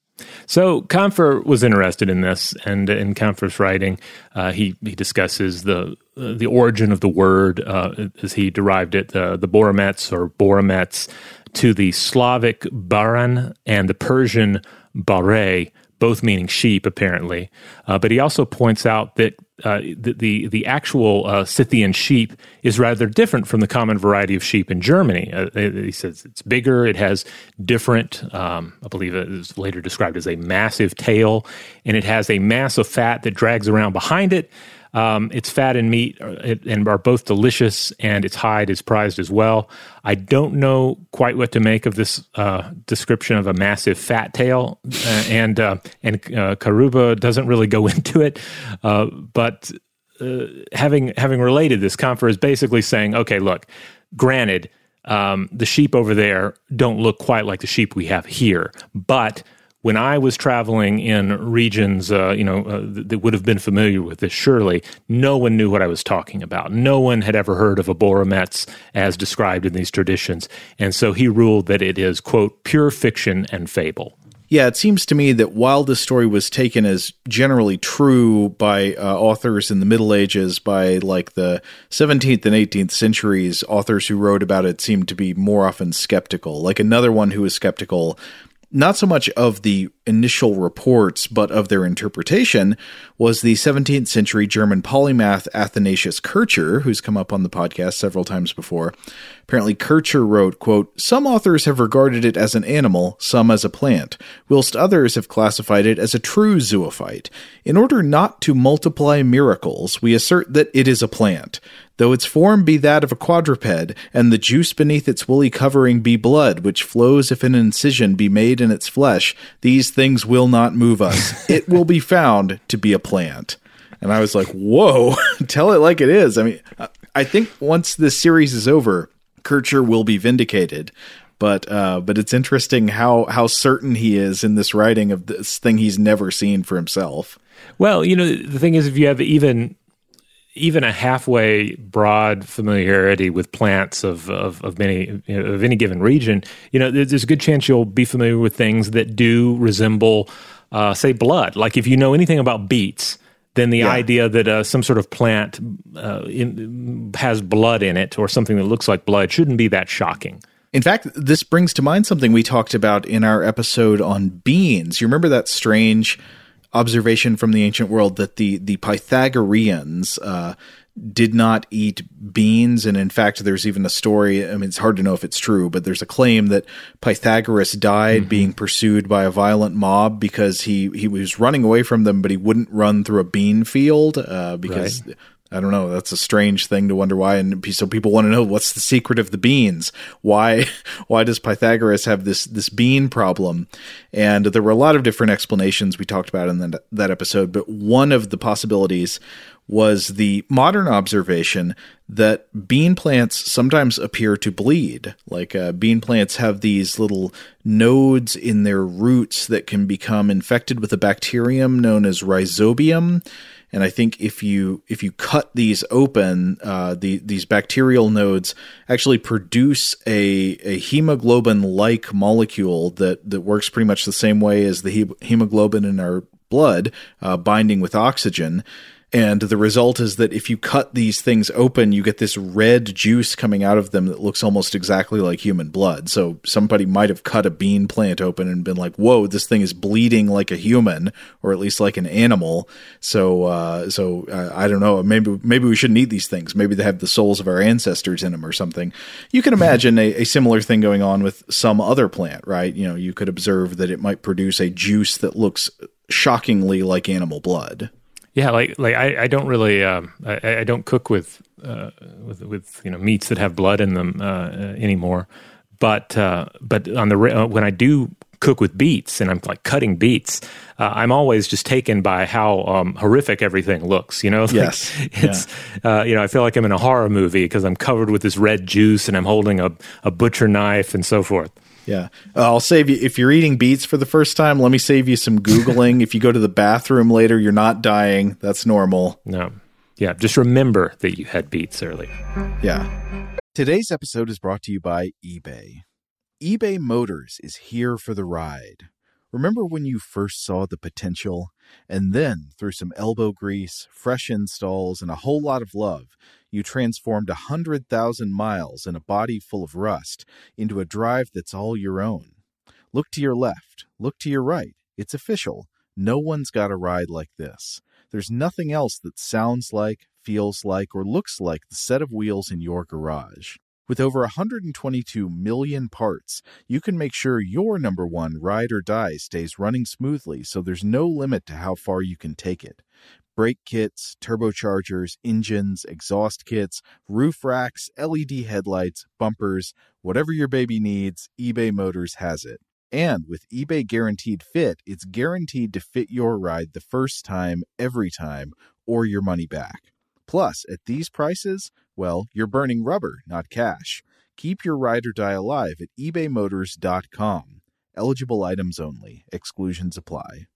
So Kaempfer was interested in this, and in Kaempfer's writing, uh, he he discusses the uh, the origin of the word uh, as he derived it, uh, the Boromets or Boromets, to the Slavic baran and the Persian bare, both meaning sheep, apparently. Uh, but he also points out that uh, the, the the actual uh, Scythian sheep is rather different from the common variety of sheep in Germany. Uh, he says it's bigger, it has different, um, I believe it is later described as a massive tail, and it has a mass of fat that drags around behind it. Um, its fat and meat are, and are both delicious, and its hide is prized as well. I don't know quite what to make of this uh, description of a massive fat tail, uh, and uh, and uh, Karuba doesn't really go into it. Uh, but uh, having having related this, Kaempfer is basically saying, okay, look, granted, um, the sheep over there don't look quite like the sheep we have here, but when I was traveling in regions, uh, you know, uh, that would have been familiar with this, surely, no one knew what I was talking about. No one had ever heard of a Boromets as described in these traditions. And so he ruled that it is, quote, pure fiction and fable. Yeah, it seems to me that while this story was taken as generally true by uh, authors in the Middle Ages, by like the seventeenth and eighteenth centuries, authors who wrote about it seemed to be more often skeptical. Like another one who was skeptical, not so much of the initial reports, but of their interpretation, was the seventeenth century German polymath Athanasius Kircher, who's come up on the podcast several times before. Apparently, Kircher wrote, quote, "Some authors have regarded it as an animal, some as a plant, whilst others have classified it as a true zoophyte. In order not to multiply miracles, we assert that it is a plant. Though its form be that of a quadruped, and the juice beneath its woolly covering be blood, which flows if an incision be made in its flesh, these things will not move us. It will be found to be a plant." And I was like, whoa, tell it like it is. I mean, I think once this series is over, Kircher will be vindicated. But uh, but it's interesting how, how certain he is in this writing of this thing he's never seen for himself. Well, you know, the thing is, if you have even... even a halfway broad familiarity with plants of of, of many you know, of any given region, you know, there's a good chance you'll be familiar with things that do resemble, uh, say, blood. Like if you know anything about beets, then the yeah. idea that uh, some sort of plant uh, in, has blood in it or something that looks like blood shouldn't be that shocking. In fact, this brings to mind something we talked about in our episode on beans. You remember that strange observation from the ancient world that the the Pythagoreans uh, did not eat beans, and in fact, there's even a story. I mean, it's hard to know if it's true, but there's a claim that Pythagoras died mm-hmm. being pursued by a violent mob because he he was running away from them, but he wouldn't run through a bean field uh, because. Right. I don't know. That's a strange thing to wonder why. And so people want to know, what's the secret of the beans? Why, why does Pythagoras have this, this bean problem? And there were a lot of different explanations we talked about in that, that episode. But one of the possibilities was the modern observation that bean plants sometimes appear to bleed. Like uh, bean plants have these little nodes in their roots that can become infected with a bacterium known as rhizobium. And I think if you if you cut these open, uh, the these bacterial nodes actually produce a, a hemoglobin-like molecule that, that works pretty much the same way as the he- hemoglobin in our blood, uh, binding with oxygen. And the result is that if you cut these things open, you get this red juice coming out of them that looks almost exactly like human blood. So somebody might have cut a bean plant open and been like, whoa, this thing is bleeding like a human, or at least like an animal. So uh, so uh, I don't know. Maybe maybe we shouldn't eat these things. Maybe they have the souls of our ancestors in them or something. You can imagine a, a similar thing going on with some other plant, right? You know, you could observe that it might produce a juice that looks shockingly like animal blood. Yeah, like like I, I don't really um, I, I don't cook with uh, with with you know meats that have blood in them uh, anymore, but uh, but on the uh, when I do cook with beets and I'm like cutting beets, uh, I'm always just taken by how um, horrific everything looks. You know, like, yes, it's yeah. uh, you know I feel like I'm in a horror movie because I'm covered with this red juice and I'm holding a, a butcher knife and so forth. Yeah. Uh, I'll save you. If you're eating beets for the first time, let me save you some Googling. If you go to the bathroom later, you're not dying. That's normal. No. Yeah. Just remember that you had beets earlier. Yeah. Today's episode is brought to you by eBay. eBay Motors is here for the ride. Remember when you first saw the potential? And then, through some elbow grease, fresh installs, and a whole lot of love, you transformed one hundred thousand miles and a body full of rust into a drive that's all your own. Look to your left. Look to your right. It's official. No one's got a ride like this. There's nothing else that sounds like, feels like, or looks like the set of wheels in your garage. With over one hundred twenty-two million parts, you can make sure your number one ride or die stays running smoothly, so there's no limit to how far you can take it. Brake kits, turbochargers, engines, exhaust kits, roof racks, L E D headlights, bumpers, whatever your baby needs, eBay Motors has it. And with eBay Guaranteed Fit, it's guaranteed to fit your ride the first time, every time, or your money back. Plus, at these prices, well, you're burning rubber, not cash. Keep your ride or die alive at ebay motors dot com. Eligible items only. Exclusions apply.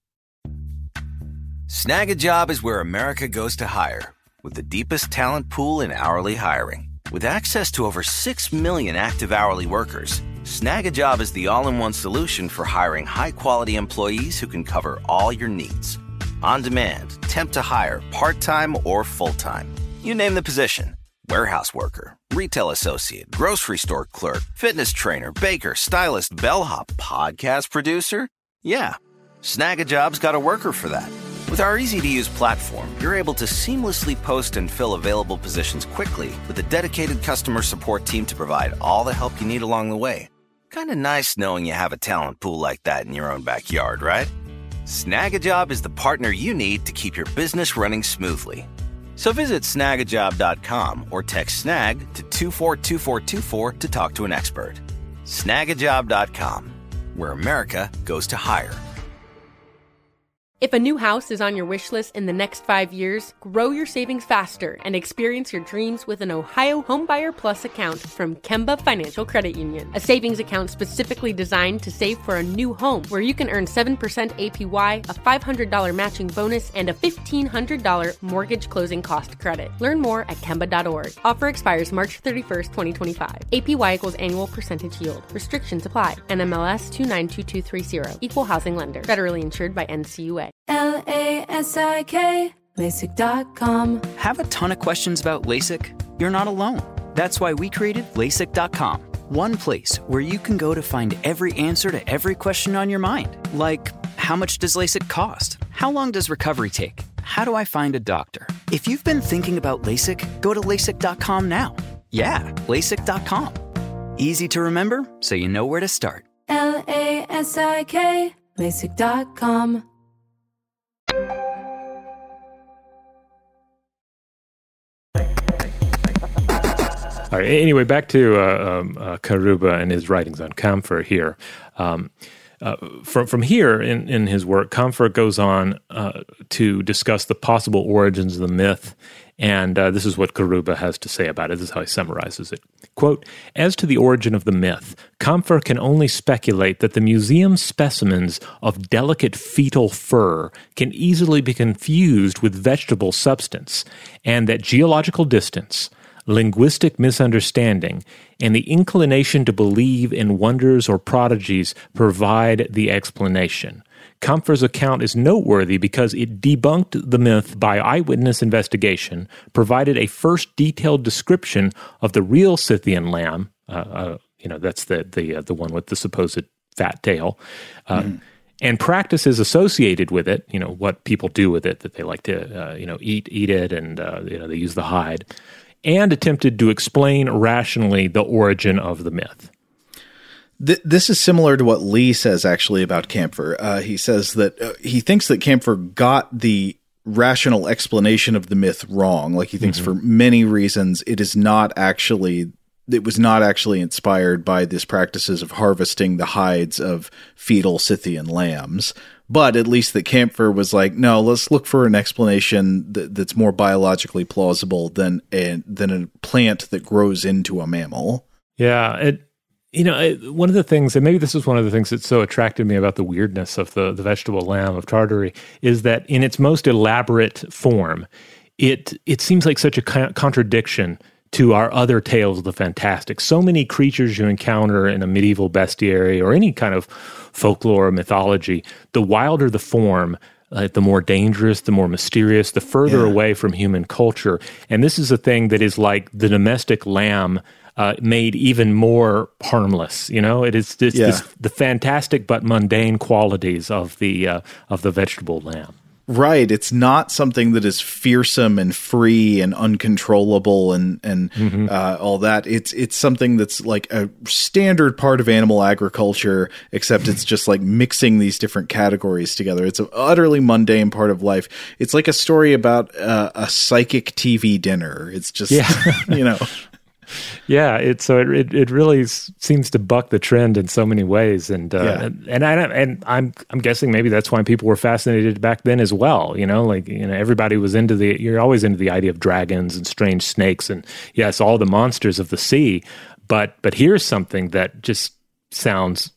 Snag a Job is where America goes to hire, with the deepest talent pool in hourly hiring. With access to over six million active hourly workers, Snag a Job is the all-in-one solution for hiring high-quality employees who can cover all your needs. On demand, temp to hire, part-time or full-time. You name the position. Warehouse worker, retail associate, grocery store clerk, fitness trainer, baker, stylist, bellhop, podcast producer. Yeah, Snag a Job's got a worker for that. With our easy-to-use platform, you're able to seamlessly post and fill available positions quickly with a dedicated customer support team to provide all the help you need along the way. Kind of nice knowing you have a talent pool like that in your own backyard, right? Snag a Job is the partner you need to keep your business running smoothly. So visit snag a job dot com or text snag to two four two four two four to talk to an expert. snag a job dot com, where America goes to hire. If a new house is on your wish list in the next five years, grow your savings faster and experience your dreams with an Ohio Homebuyer Plus account from Kemba Financial Credit Union. A savings account specifically designed to save for a new home, where you can earn seven percent A P Y, a five hundred dollars matching bonus, and a fifteen hundred dollars mortgage closing cost credit. Learn more at kemba dot org. Offer expires March thirty-first, twenty twenty-five. A P Y equals annual percentage yield. Restrictions apply. N M L S two nine two two three zero. Equal housing lender. Federally insured by N C U A. L A S I K, LASIK dot com. Have a ton of questions about LASIK? You're not alone. That's why we created LASIK dot com. One place where you can go to find every answer to every question on your mind. Like, how much does LASIK cost? How long does recovery take? How do I find a doctor? If you've been thinking about LASIK, go to LASIK dot com now. Yeah, LASIK dot com. Easy to remember, so you know where to start. L A S I K, LASIK dot com. All right. Anyway, back to uh, um, uh, Karuba and his writings on camphor here. Um, uh, from from here in, in his work, Kampfer goes on uh, to discuss the possible origins of the myth, and uh, this is what Karuba has to say about it. This is how he summarizes it. Quote, as to the origin of the myth, Kampfer can only speculate that the museum specimens of delicate fetal fur can easily be confused with vegetable substance, and that geological distance, linguistic misunderstanding, and the inclination to believe in wonders or prodigies provide the explanation. Kampfer's account is noteworthy because it debunked the myth by eyewitness investigation, provided a first detailed description of the real Scythian lamb, uh, uh, you know, that's the the uh, the one with the supposed fat tail, uh, mm. and practices associated with it, you know, what people do with it, that they like to, uh, you know, eat eat it, and uh, you know, they use the hide, and attempted to explain rationally the origin of the myth. Th- this is similar to what Lee says actually about Kampfer. Uh, he says that uh, he thinks that Kampfer got the rational explanation of the myth wrong. Like he thinks mm-hmm. for many reasons it is not actually, it was not actually inspired by this practices of harvesting the hides of fetal Scythian lambs. But at least that Kampfer was like, no, let's look for an explanation that, that's more biologically plausible than a, than a plant that grows into a mammal. Yeah, it You know, I, one of the things, and maybe this is one of the things that so attracted me about the weirdness of the, the vegetable lamb of Tartary, is that in its most elaborate form, it it seems like such a co- contradiction to our other tales of the fantastic. So many creatures you encounter in a medieval bestiary or any kind of folklore or mythology, the wilder the form, uh, the more dangerous, the more mysterious, the further yeah. away from human culture. And this is a thing that is like the domestic lamb uh, made even more harmless. You know, it is this, yeah. this, the fantastic but mundane qualities of the uh, of the vegetable lamb. Right. It's not something that is fearsome and free and uncontrollable and, and mm-hmm. uh, all that. It's it's something that's like a standard part of animal agriculture, except it's just like mixing these different categories together. It's an utterly mundane part of life. It's like a story about uh, a psychic T V dinner. It's just, yeah. you know. Yeah, it so it, it it really s- seems to buck the trend in so many ways, and uh, yeah. and and, I, and I'm I'm guessing maybe that's why people were fascinated back then as well. You know, like you know everybody was into the you're always into the idea of dragons and strange snakes, and yes, all the monsters of the sea. But but here's something that just sounds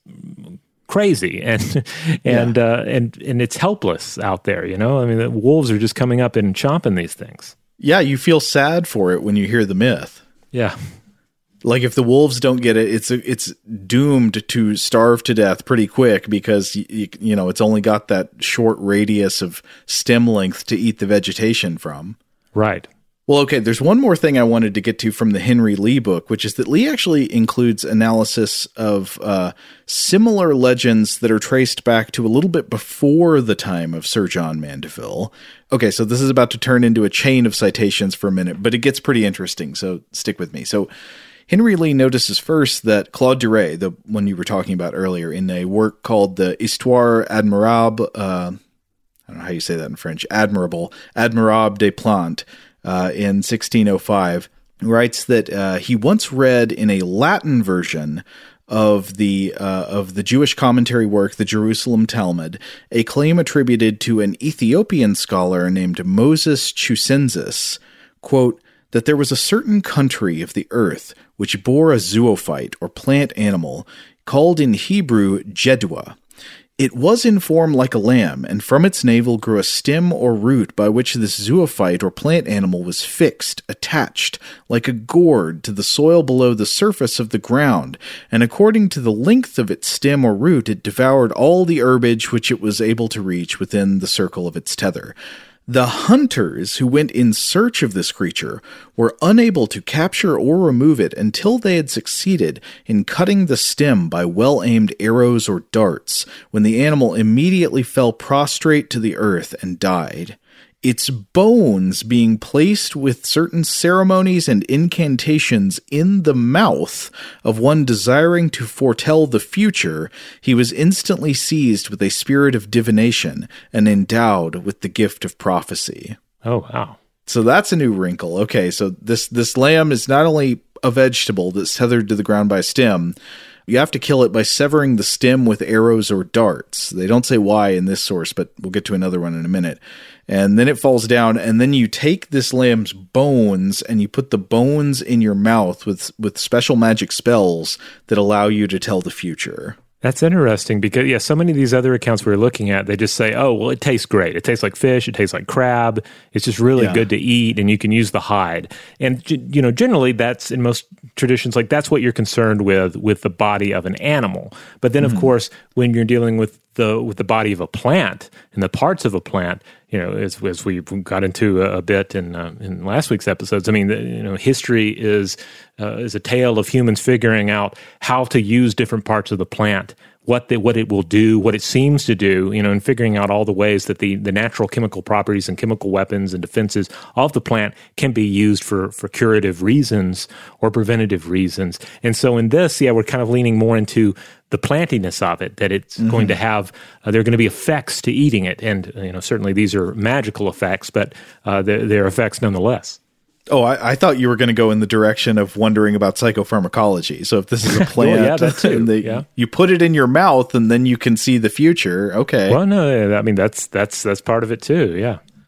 crazy, and and yeah. uh, and and it's helpless out there. You know, I mean, the wolves are just coming up and chomping these things. Yeah, you feel sad for it when you hear the myth. Yeah. Like if the wolves don't get it, it's it's doomed to starve to death pretty quick because, you, you know, it's only got that short radius of stem length to eat the vegetation from. Right. Well, okay, there's one more thing I wanted to get to from the Henry Lee book, which is that Lee actually includes analysis of uh, similar legends that are traced back to a little bit before the time of Sir John Mandeville. Okay, so this is about to turn into a chain of citations for a minute, but it gets pretty interesting, so stick with me. So Henry Lee notices first that Claude Duret, the one you were talking about earlier, in a work called the Histoire Admirable, uh, I don't know how you say that in French, Admirable, Admirable des Plantes, uh, in sixteen oh five, writes that uh, he once read in a Latin version of the uh, of the Jewish commentary work, the Jerusalem Talmud, a claim attributed to an Ethiopian scholar named Moses Chusensis, quote, that there was a certain country of the earth which bore a zoophyte or plant animal called in Hebrew Jedua. It was in form like a lamb, and from its navel grew a stem or root by which this zoophyte or plant animal was fixed, attached, like a gourd to the soil below the surface of the ground, and according to the length of its stem or root it devoured all the herbage which it was able to reach within the circle of its tether. The hunters who went in search of this creature were unable to capture or remove it until they had succeeded in cutting the stem by well-aimed arrows or darts, when the animal immediately fell prostrate to the earth and died. Its bones being placed with certain ceremonies and incantations in the mouth of one desiring to foretell the future, he was instantly seized with a spirit of divination and endowed with the gift of prophecy. Oh, wow. So that's a new wrinkle. Okay, so this, this lamb is not only a vegetable that's tethered to the ground by a stem, you have to kill it by severing the stem with arrows or darts. They don't say why in this source, but we'll get to another one in a minute. And then it falls down, and then you take this lamb's bones and you put the bones in your mouth with, with special magic spells that allow you to tell the future. That's interesting because, yeah, so many of these other accounts we were looking at, they just say, oh, well, it tastes great. It tastes like fish. It tastes like crab. It's just really yeah. good to eat, and you can use the hide. And, you know, generally that's, in most traditions, like that's what you're concerned with, with the body of an animal. But then, mm-hmm. of course, when you're dealing with the with the body of a plant and the parts of a plant, you know, as, as we got into a, a bit in uh, in last week's episodes, I mean, the, you know, history is uh, is a tale of humans figuring out how to use different parts of the plant, what the, what it will do, what it seems to do, you know, and figuring out all the ways that the, the natural chemical properties and chemical weapons and defenses of the plant can be used for, for curative reasons or preventative reasons. And so in this, yeah, we're kind of leaning more into the plantiness of it, that it's mm-hmm. going to have, uh, there are going to be effects to eating it. And, you know, certainly these are magical effects, but uh, they're, they're effects nonetheless. Oh, I, I thought you were going to go in the direction of wondering about psychopharmacology. So if this is a plant, well, yeah, that too. and the, yeah. you put it in your mouth and then you can see the future. Okay. Well, no, I mean, that's that's that's part of it too, yeah.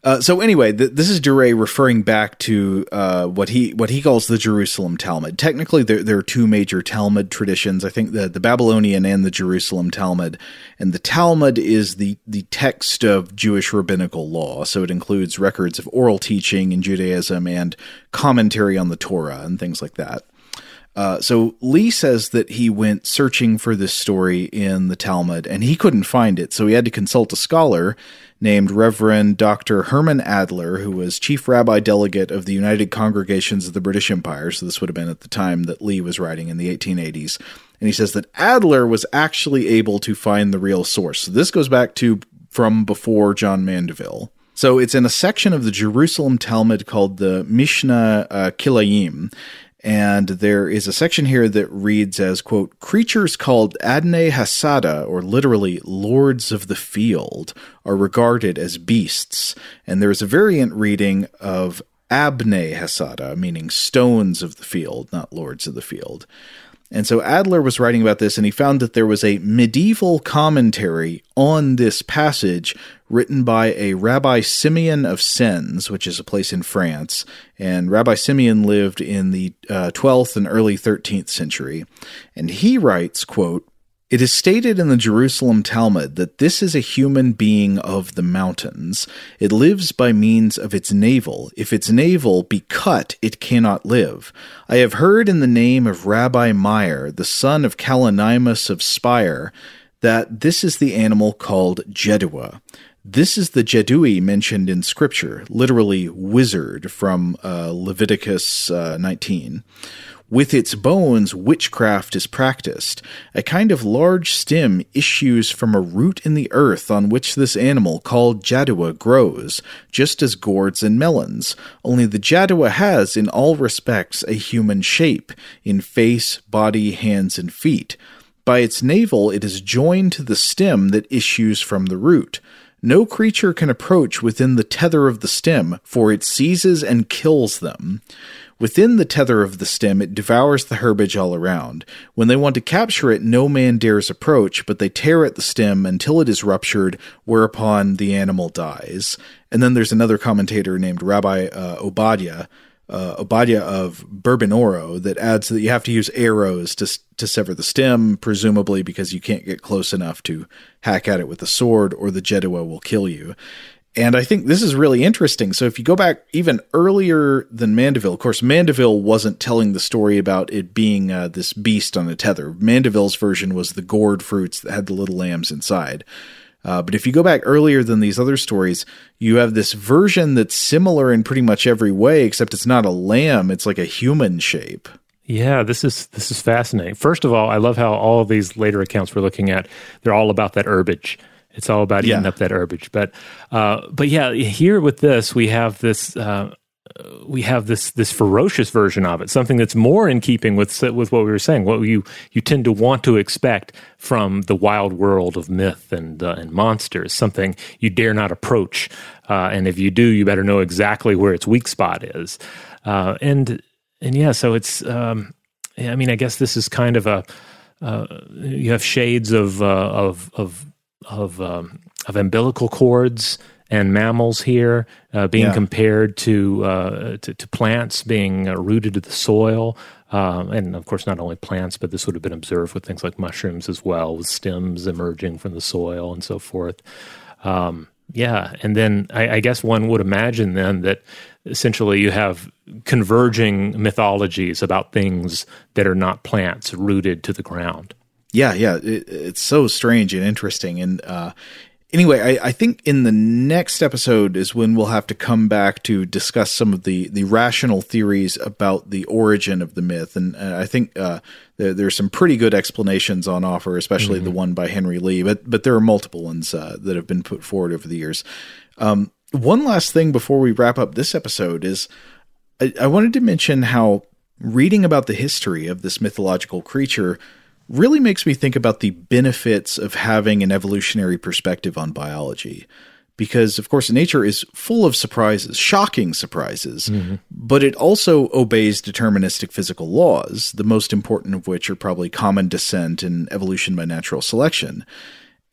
Uh, so anyway, th- this is Durey referring back to uh, what he what he calls the Jerusalem Talmud. Technically, there there are two major Talmud traditions. I think the the Babylonian and the Jerusalem Talmud. And the Talmud is the the text of Jewish rabbinical law. So it includes records of oral teaching in Judaism and commentary on the Torah and things like that. Uh, so Lee says that he went searching for this story in the Talmud, and he couldn't find it, so he had to consult a scholar named Reverend Doctor Herman Adler, who was Chief Rabbi Delegate of the United Congregations of the British Empire, so this would have been at the time that Lee was writing in the eighteen eighties, and he says that Adler was actually able to find the real source. So this goes back to from before John Mandeville. So it's in a section of the Jerusalem Talmud called the Mishnah uh, Kilayim, and there is a section here that reads as, quote, creatures called Adnei Hasada, or literally lords of the field, are regarded as beasts. And there is a variant reading of Abnei Hasada, meaning stones of the field, not lords of the field. And so Adler was writing about this, and he found that there was a medieval commentary on this passage written by a Rabbi Simeon of Sens, which is a place in France. And Rabbi Simeon lived in the uh, twelfth and early thirteenth century. And he writes, quote, it is stated in the Jerusalem Talmud that this is a human being of the mountains. It lives by means of its navel. If its navel be cut, it cannot live. I have heard in the name of Rabbi Meir, the son of Kalanimus of Spire, that this is the animal called Jedua. This is the Jedui mentioned in Scripture, literally wizard from uh, Leviticus uh, nineteen. With its bones, witchcraft is practiced. A kind of large stem issues from a root in the earth on which this animal, called Jadua, grows, just as gourds and melons. Only the Jadua has, in all respects, a human shape, in face, body, hands, and feet. By its navel, it is joined to the stem that issues from the root. No creature can approach within the tether of the stem, for it seizes and kills them. Within the tether of the stem, it devours the herbage all around. When they want to capture it, no man dares approach, but they tear at the stem until it is ruptured, whereupon the animal dies. And then there's another commentator named Rabbi uh, Obadiah, uh, Obadiah of Bourbonoro, that adds that you have to use arrows to to sever the stem, presumably because you can't get close enough to hack at it with a sword, or the Jedua will kill you. And I think this is really interesting. So if you go back even earlier than Mandeville, of course, Mandeville wasn't telling the story about it being uh, this beast on a tether. Mandeville's version was the gourd fruits that had the little lambs inside. Uh, but if you go back earlier than these other stories, you have this version that's similar in pretty much every way, except it's not a lamb, it's like a human shape. Yeah, this is this is fascinating. First of all, I love how all of these later accounts we're looking at, they're all about that herbage. It's all about eating yeah. up that herbage. But uh, but yeah, here with this, we have this uh, we have this this ferocious version of it, something that's more in keeping with with what we were saying, what you you tend to want to expect from the wild world of myth and uh, and monsters, something you dare not approach, uh, and if you do, you better know exactly where its weak spot is. Uh, and and yeah, so it's um, I mean, I guess this is kind of a uh, you have shades of uh, of of of um, of umbilical cords and mammals here uh, being yeah. compared to, uh, to to plants being uh, rooted to the soil, um, and of course not only plants, but this would have been observed with things like mushrooms as well, with stems emerging from the soil and so forth. Um, yeah, and then I, I guess one would imagine then that essentially you have converging mythologies about things that are not plants rooted to the ground. Yeah, yeah, it, it's so strange and interesting. And uh, anyway, I, I think in the next episode is when we'll have to come back to discuss some of the, the rational theories about the origin of the myth. And uh, I think uh, there, there's some pretty good explanations on offer, especially mm-hmm. the one by Henry Lee. But but there are multiple ones uh, that have been put forward over the years. Um, one last thing before we wrap up this episode is I, I wanted to mention how reading about the history of this mythological creature really makes me think about the benefits of having an evolutionary perspective on biology. Because, of course, nature is full of surprises, shocking surprises, mm-hmm. but it also obeys deterministic physical laws, the most important of which are probably common descent and evolution by natural selection.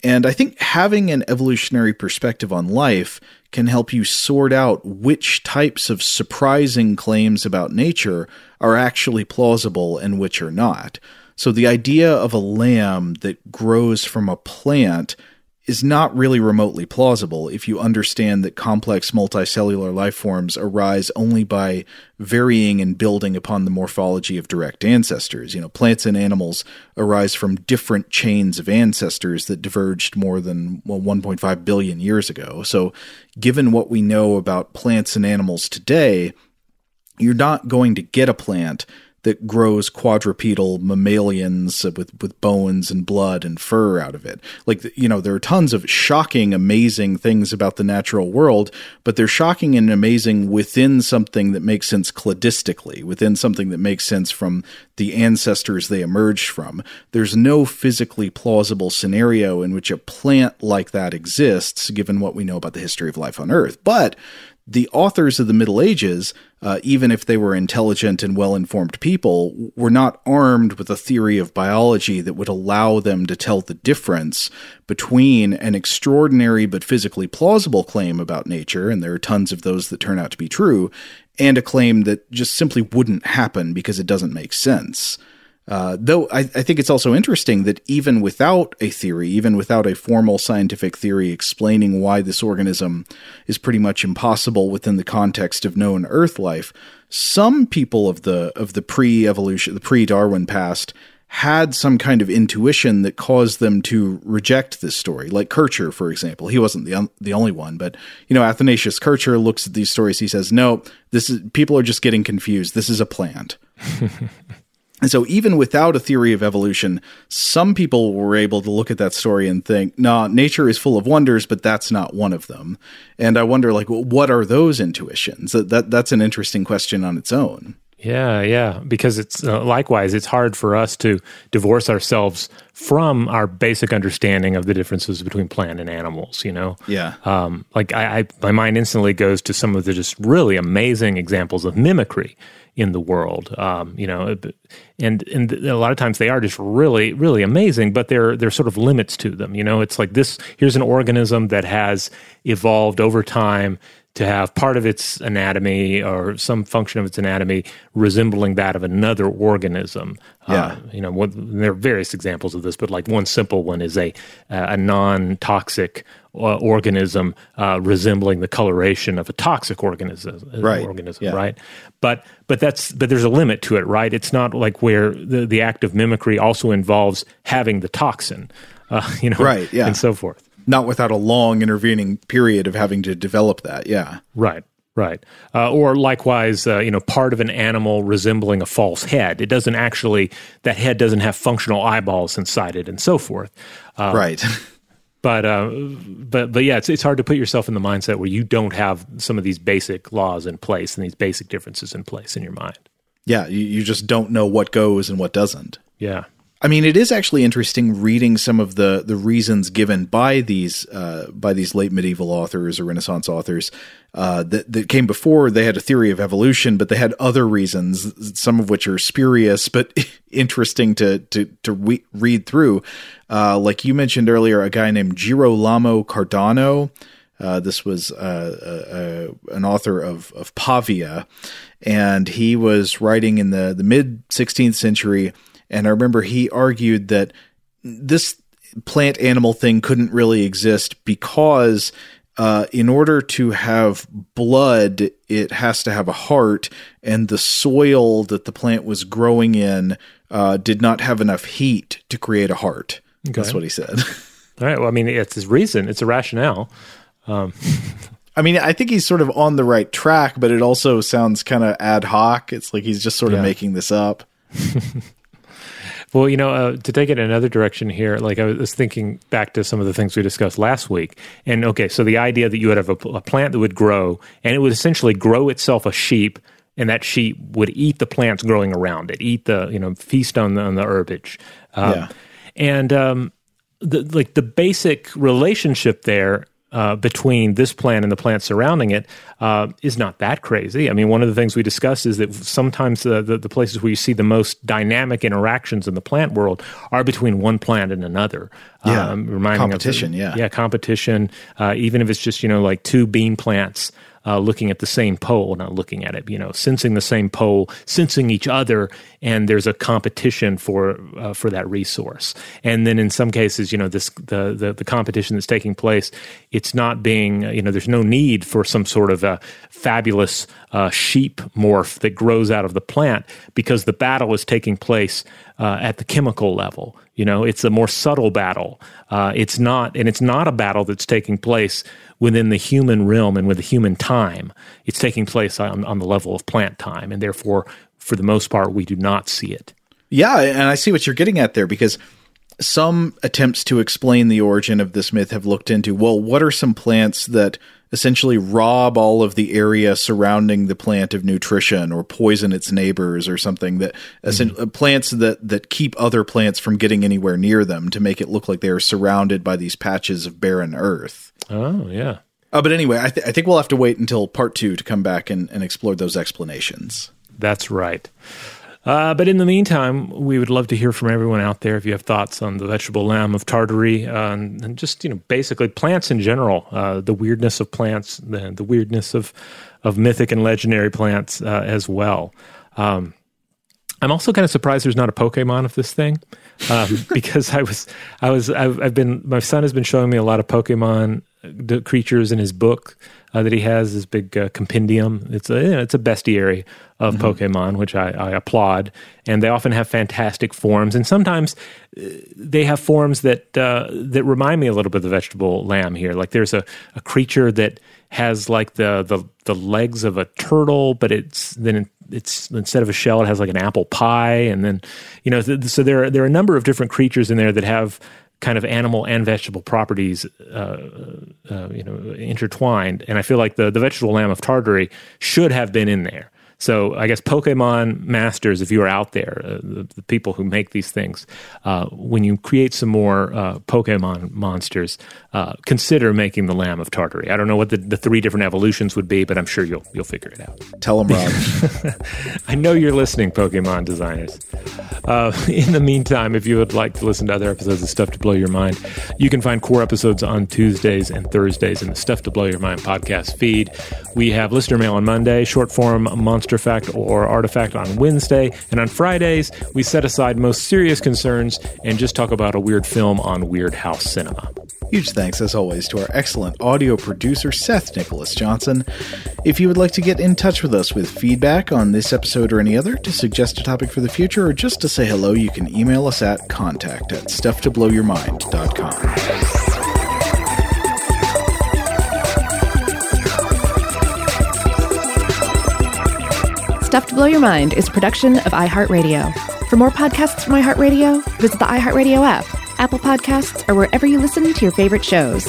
And I think having an evolutionary perspective on life can help you sort out which types of surprising claims about nature are actually plausible and which are not. So the idea of a lamb that grows from a plant is not really remotely plausible if you understand that complex multicellular life forms arise only by varying and building upon the morphology of direct ancestors. You know, plants and animals arise from different chains of ancestors that diverged more than, well, one point five billion years ago. So given what we know about plants and animals today, you're not going to get a plant that grows quadrupedal mammalians with, with bones and blood and fur out of it. Like, you know, there are tons of shocking, amazing things about the natural world, but they're shocking and amazing within something that makes sense cladistically, within something that makes sense from the ancestors they emerged from. There's no physically plausible scenario in which a plant like that exists, given what we know about the history of life on Earth. But the authors of the Middle Ages, uh, even if they were intelligent and well-informed people, were not armed with a theory of biology that would allow them to tell the difference between an extraordinary but physically plausible claim about nature, and there are tons of those that turn out to be true, and a claim that just simply wouldn't happen because it doesn't make sense. Uh, though I, I think it's also interesting that even without a theory, even without a formal scientific theory explaining why this organism is pretty much impossible within the context of known Earth life, some people of the of the pre-evolution, the pre-Darwin past had some kind of intuition that caused them to reject this story. Like Kircher, for example. He wasn't the un- the only one, but you know, Athanasius Kircher looks at these stories. He says, "No, this is people are just getting confused. This is a plant." And so even without a theory of evolution, some people were able to look at that story and think, nah, nature is full of wonders, but that's not one of them. And I wonder, like, well, what are those intuitions? That, that That's an interesting question on its own. Yeah, yeah, because it's uh, likewise, it's hard for us to divorce ourselves from our basic understanding of the differences between plant and animals, you know? Yeah. Um, like, I, I, my mind instantly goes to some of the just really amazing examples of mimicry in the world, um, you know, and and a lot of times they are just really, really amazing, but there there's sort of limits to them. You know, it's like this, here's an organism that has evolved over time to have part of its anatomy or some function of its anatomy resembling that of another organism. Yeah. Uh, you know, what, there are various examples of this, but like one simple one is a a non-toxic uh, organism uh, resembling the coloration of a toxic organism. Right. Organism, yeah. right? But but that's but there's a limit to it, right? It's not like where the the act of mimicry also involves having the toxin, uh, you know, right? Yeah, and so forth. Not without a long intervening period of having to develop that, yeah. Right, right. Uh, or likewise, uh, you know, part of an animal resembling a false head. It doesn't actually, that head doesn't have functional eyeballs inside it and so forth. Uh, right. But, uh, but, but yeah, it's, it's hard to put yourself in the mindset where you don't have some of these basic laws in place and these basic differences in place in your mind. Yeah, you, you just don't know what goes and what doesn't. Yeah. I mean, it is actually interesting reading some of the, the reasons given by these uh, by these late medieval authors or Renaissance authors uh, that, that came before. They had a theory of evolution, but they had other reasons, some of which are spurious but interesting to to, to re- read through. Uh, like you mentioned earlier, a guy named Girolamo Cardano. Uh, this was uh, uh, uh, an author of, of Pavia, and he was writing in the, the mid-sixteenth century. And I remember he argued that this plant-animal thing couldn't really exist because uh, in order to have blood, it has to have a heart, and the soil that the plant was growing in uh, did not have enough heat to create a heart. Okay. That's what he said. All right. Well, I mean, it's his reason. It's a rationale. Um. I mean, I think he's sort of on the right track, but it also sounds kind of ad hoc. It's like he's just sort of yeah. making this up. Well, you know, uh, to take it in another direction here, like I was thinking back to some of the things we discussed last week. And okay, so the idea that you would have a, a plant that would grow, and it would essentially grow itself a sheep, and that sheep would eat the plants growing around it, eat the, you know, feast on the, on the herbage. Um, yeah. And um, the, like the basic relationship there uh, between this plant and the plant surrounding it uh, is not that crazy. I mean, one of the things we discussed is that sometimes the, the, the places where you see the most dynamic interactions in the plant world are between one plant and another. Yeah, um, reminding competition, of, yeah. Yeah, competition, uh, even if it's just, you know, like two bean plants Uh, looking at the same pole, not looking at it, you know, sensing the same pole, sensing each other, and there's a competition for uh, for that resource. And then in some cases, you know, this the, the the competition that's taking place, it's not being, you know, there's no need for some sort of a fabulous uh, sheep morph that grows out of the plant because the battle is taking place uh, at the chemical level. You know, it's a more subtle battle. Uh, it's not, and it's not a battle that's taking place within the human realm and with the human time. It's taking place on, on the level of plant time, and therefore, for the most part, we do not see it. Yeah, and I see what you're getting at there, because some attempts to explain the origin of this myth have looked into, well, what are some plants that essentially rob all of the area surrounding the plant of nutrition or poison its neighbors or something, that mm-hmm. plants that, that keep other plants from getting anywhere near them to make it look like they are surrounded by these patches of barren earth. Oh, yeah. Uh, but anyway, I, th- I think we'll have to wait until part two to come back and, and explore those explanations. That's right. Uh, but in the meantime, we would love to hear from everyone out there if you have thoughts on the vegetable lamb of Tartary uh, and, and just, you know, basically plants in general, uh, the weirdness of plants, the, the weirdness of, of mythic and legendary plants uh, as well. Um, I'm also kind of surprised there's not a Pokemon of this thing um, because I was, I was, I've, I've been, my son has been showing me a lot of Pokemon the creatures in his book uh, that he has, this big uh, compendium. It's a, you know, it's a bestiary of mm-hmm. Pokemon, which I, I applaud. And they often have fantastic forms. And sometimes uh, they have forms that uh, that remind me a little bit of the vegetable lamb here. Like there's a, a creature that has like the, the, the legs of a turtle, but it's then it's instead of a shell, it has like an apple pie. And then, you know, th- so there are, there are a number of different creatures in there that have kind of animal and vegetable properties, uh, uh, you know, intertwined. And I feel like the, the vegetable lamb of Tartary should have been in there. So I guess Pokemon masters, if you are out there, uh, the, the people who make these things, uh, when you create some more uh, Pokemon monsters, uh, consider making the Lamb of Tartary. I don't know what the, the three different evolutions would be, but I'm sure you'll you'll figure it out. Tell them, Rob. I know you're listening, Pokemon designers. Uh, in the meantime, if you would like to listen to other episodes of Stuff to Blow Your Mind, you can find core episodes on Tuesdays and Thursdays in the Stuff to Blow Your Mind podcast feed. We have listener mail on Monday, short form monster fact or artifact on Wednesday, and on Fridays we set aside most serious concerns and just talk about a weird film on Weird House Cinema. Huge thanks, as always, to our excellent audio producer, Seth Nicholas Johnson. If you would like to get in touch with us with feedback on this episode or any other, to suggest a topic for the future, or just to say hello, you can email us at contact at stuff to blow your mind dot com. Stuff to Blow Your Mind is a production of iHeartRadio. For more podcasts from iHeartRadio, visit the iHeartRadio app, Apple Podcasts, or wherever you listen to your favorite shows.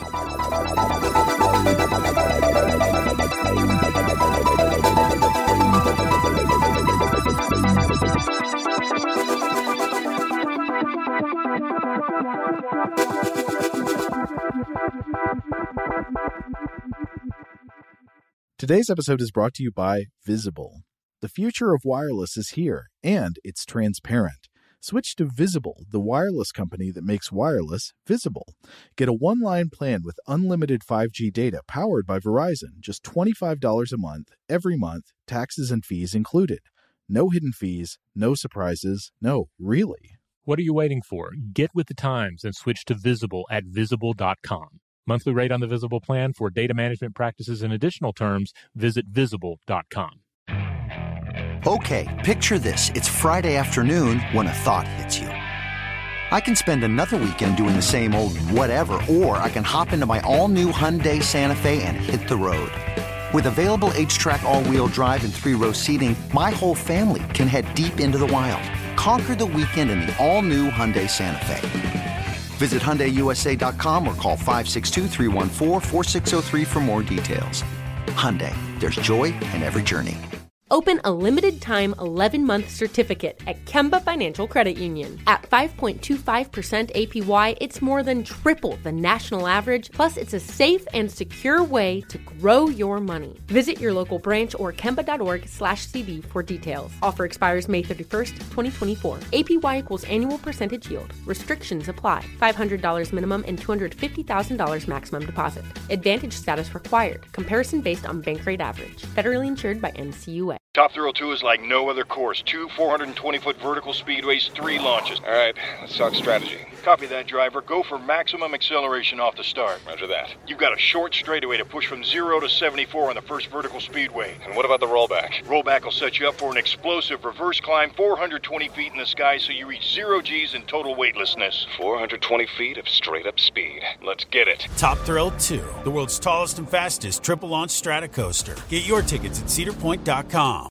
Today's episode is brought to you by Visible. The future of wireless is here, and it's transparent. Switch to Visible, the wireless company that makes wireless visible. Get a one-line plan with unlimited five G data powered by Verizon, just twenty-five dollars a month, every month, taxes and fees included. No hidden fees, no surprises, no, really. What are you waiting for? Get with the times and switch to Visible at visible dot com. Monthly rate on the Visible plan for data management practices and additional terms, visit visible dot com. Okay, picture this. It's Friday afternoon when a thought hits you. I can spend another weekend doing the same old whatever, or I can hop into my all-new Hyundai Santa Fe and hit the road. With available H-Track all-wheel drive and three-row seating, my whole family can head deep into the wild. Conquer the weekend in the all-new Hyundai Santa Fe. Visit Hyundai U S A dot com or call five six two, three one four, four six zero three for more details. Hyundai, there's joy in every journey. Open a limited-time eleven-month certificate at Kemba Financial Credit Union. At five point two five percent A P Y, it's more than triple the national average, plus it's a safe and secure way to grow your money. Visit your local branch or kemba.org slash CD for details. Offer expires May thirty-first, twenty twenty-four. A P Y equals annual percentage yield. Restrictions apply. five hundred dollars minimum and two hundred fifty thousand dollars maximum deposit. Advantage status required. Comparison based on bank rate average. Federally insured by N C U A. Top Thrill two is like no other course. Two four hundred twenty foot vertical speedways, three launches. All right, let's talk strategy. Copy that, driver. Go for maximum acceleration off the start. Roger that. You've got a short straightaway to push from zero to seventy-four on the first vertical speedway. And what about the rollback? Rollback will set you up for an explosive reverse climb four hundred twenty feet in the sky so you reach zero G's in total weightlessness. four hundred twenty feet of straight-up speed. Let's get it. Top Thrill two, the world's tallest and fastest triple-launch strata coaster. Get your tickets at cedar point dot com.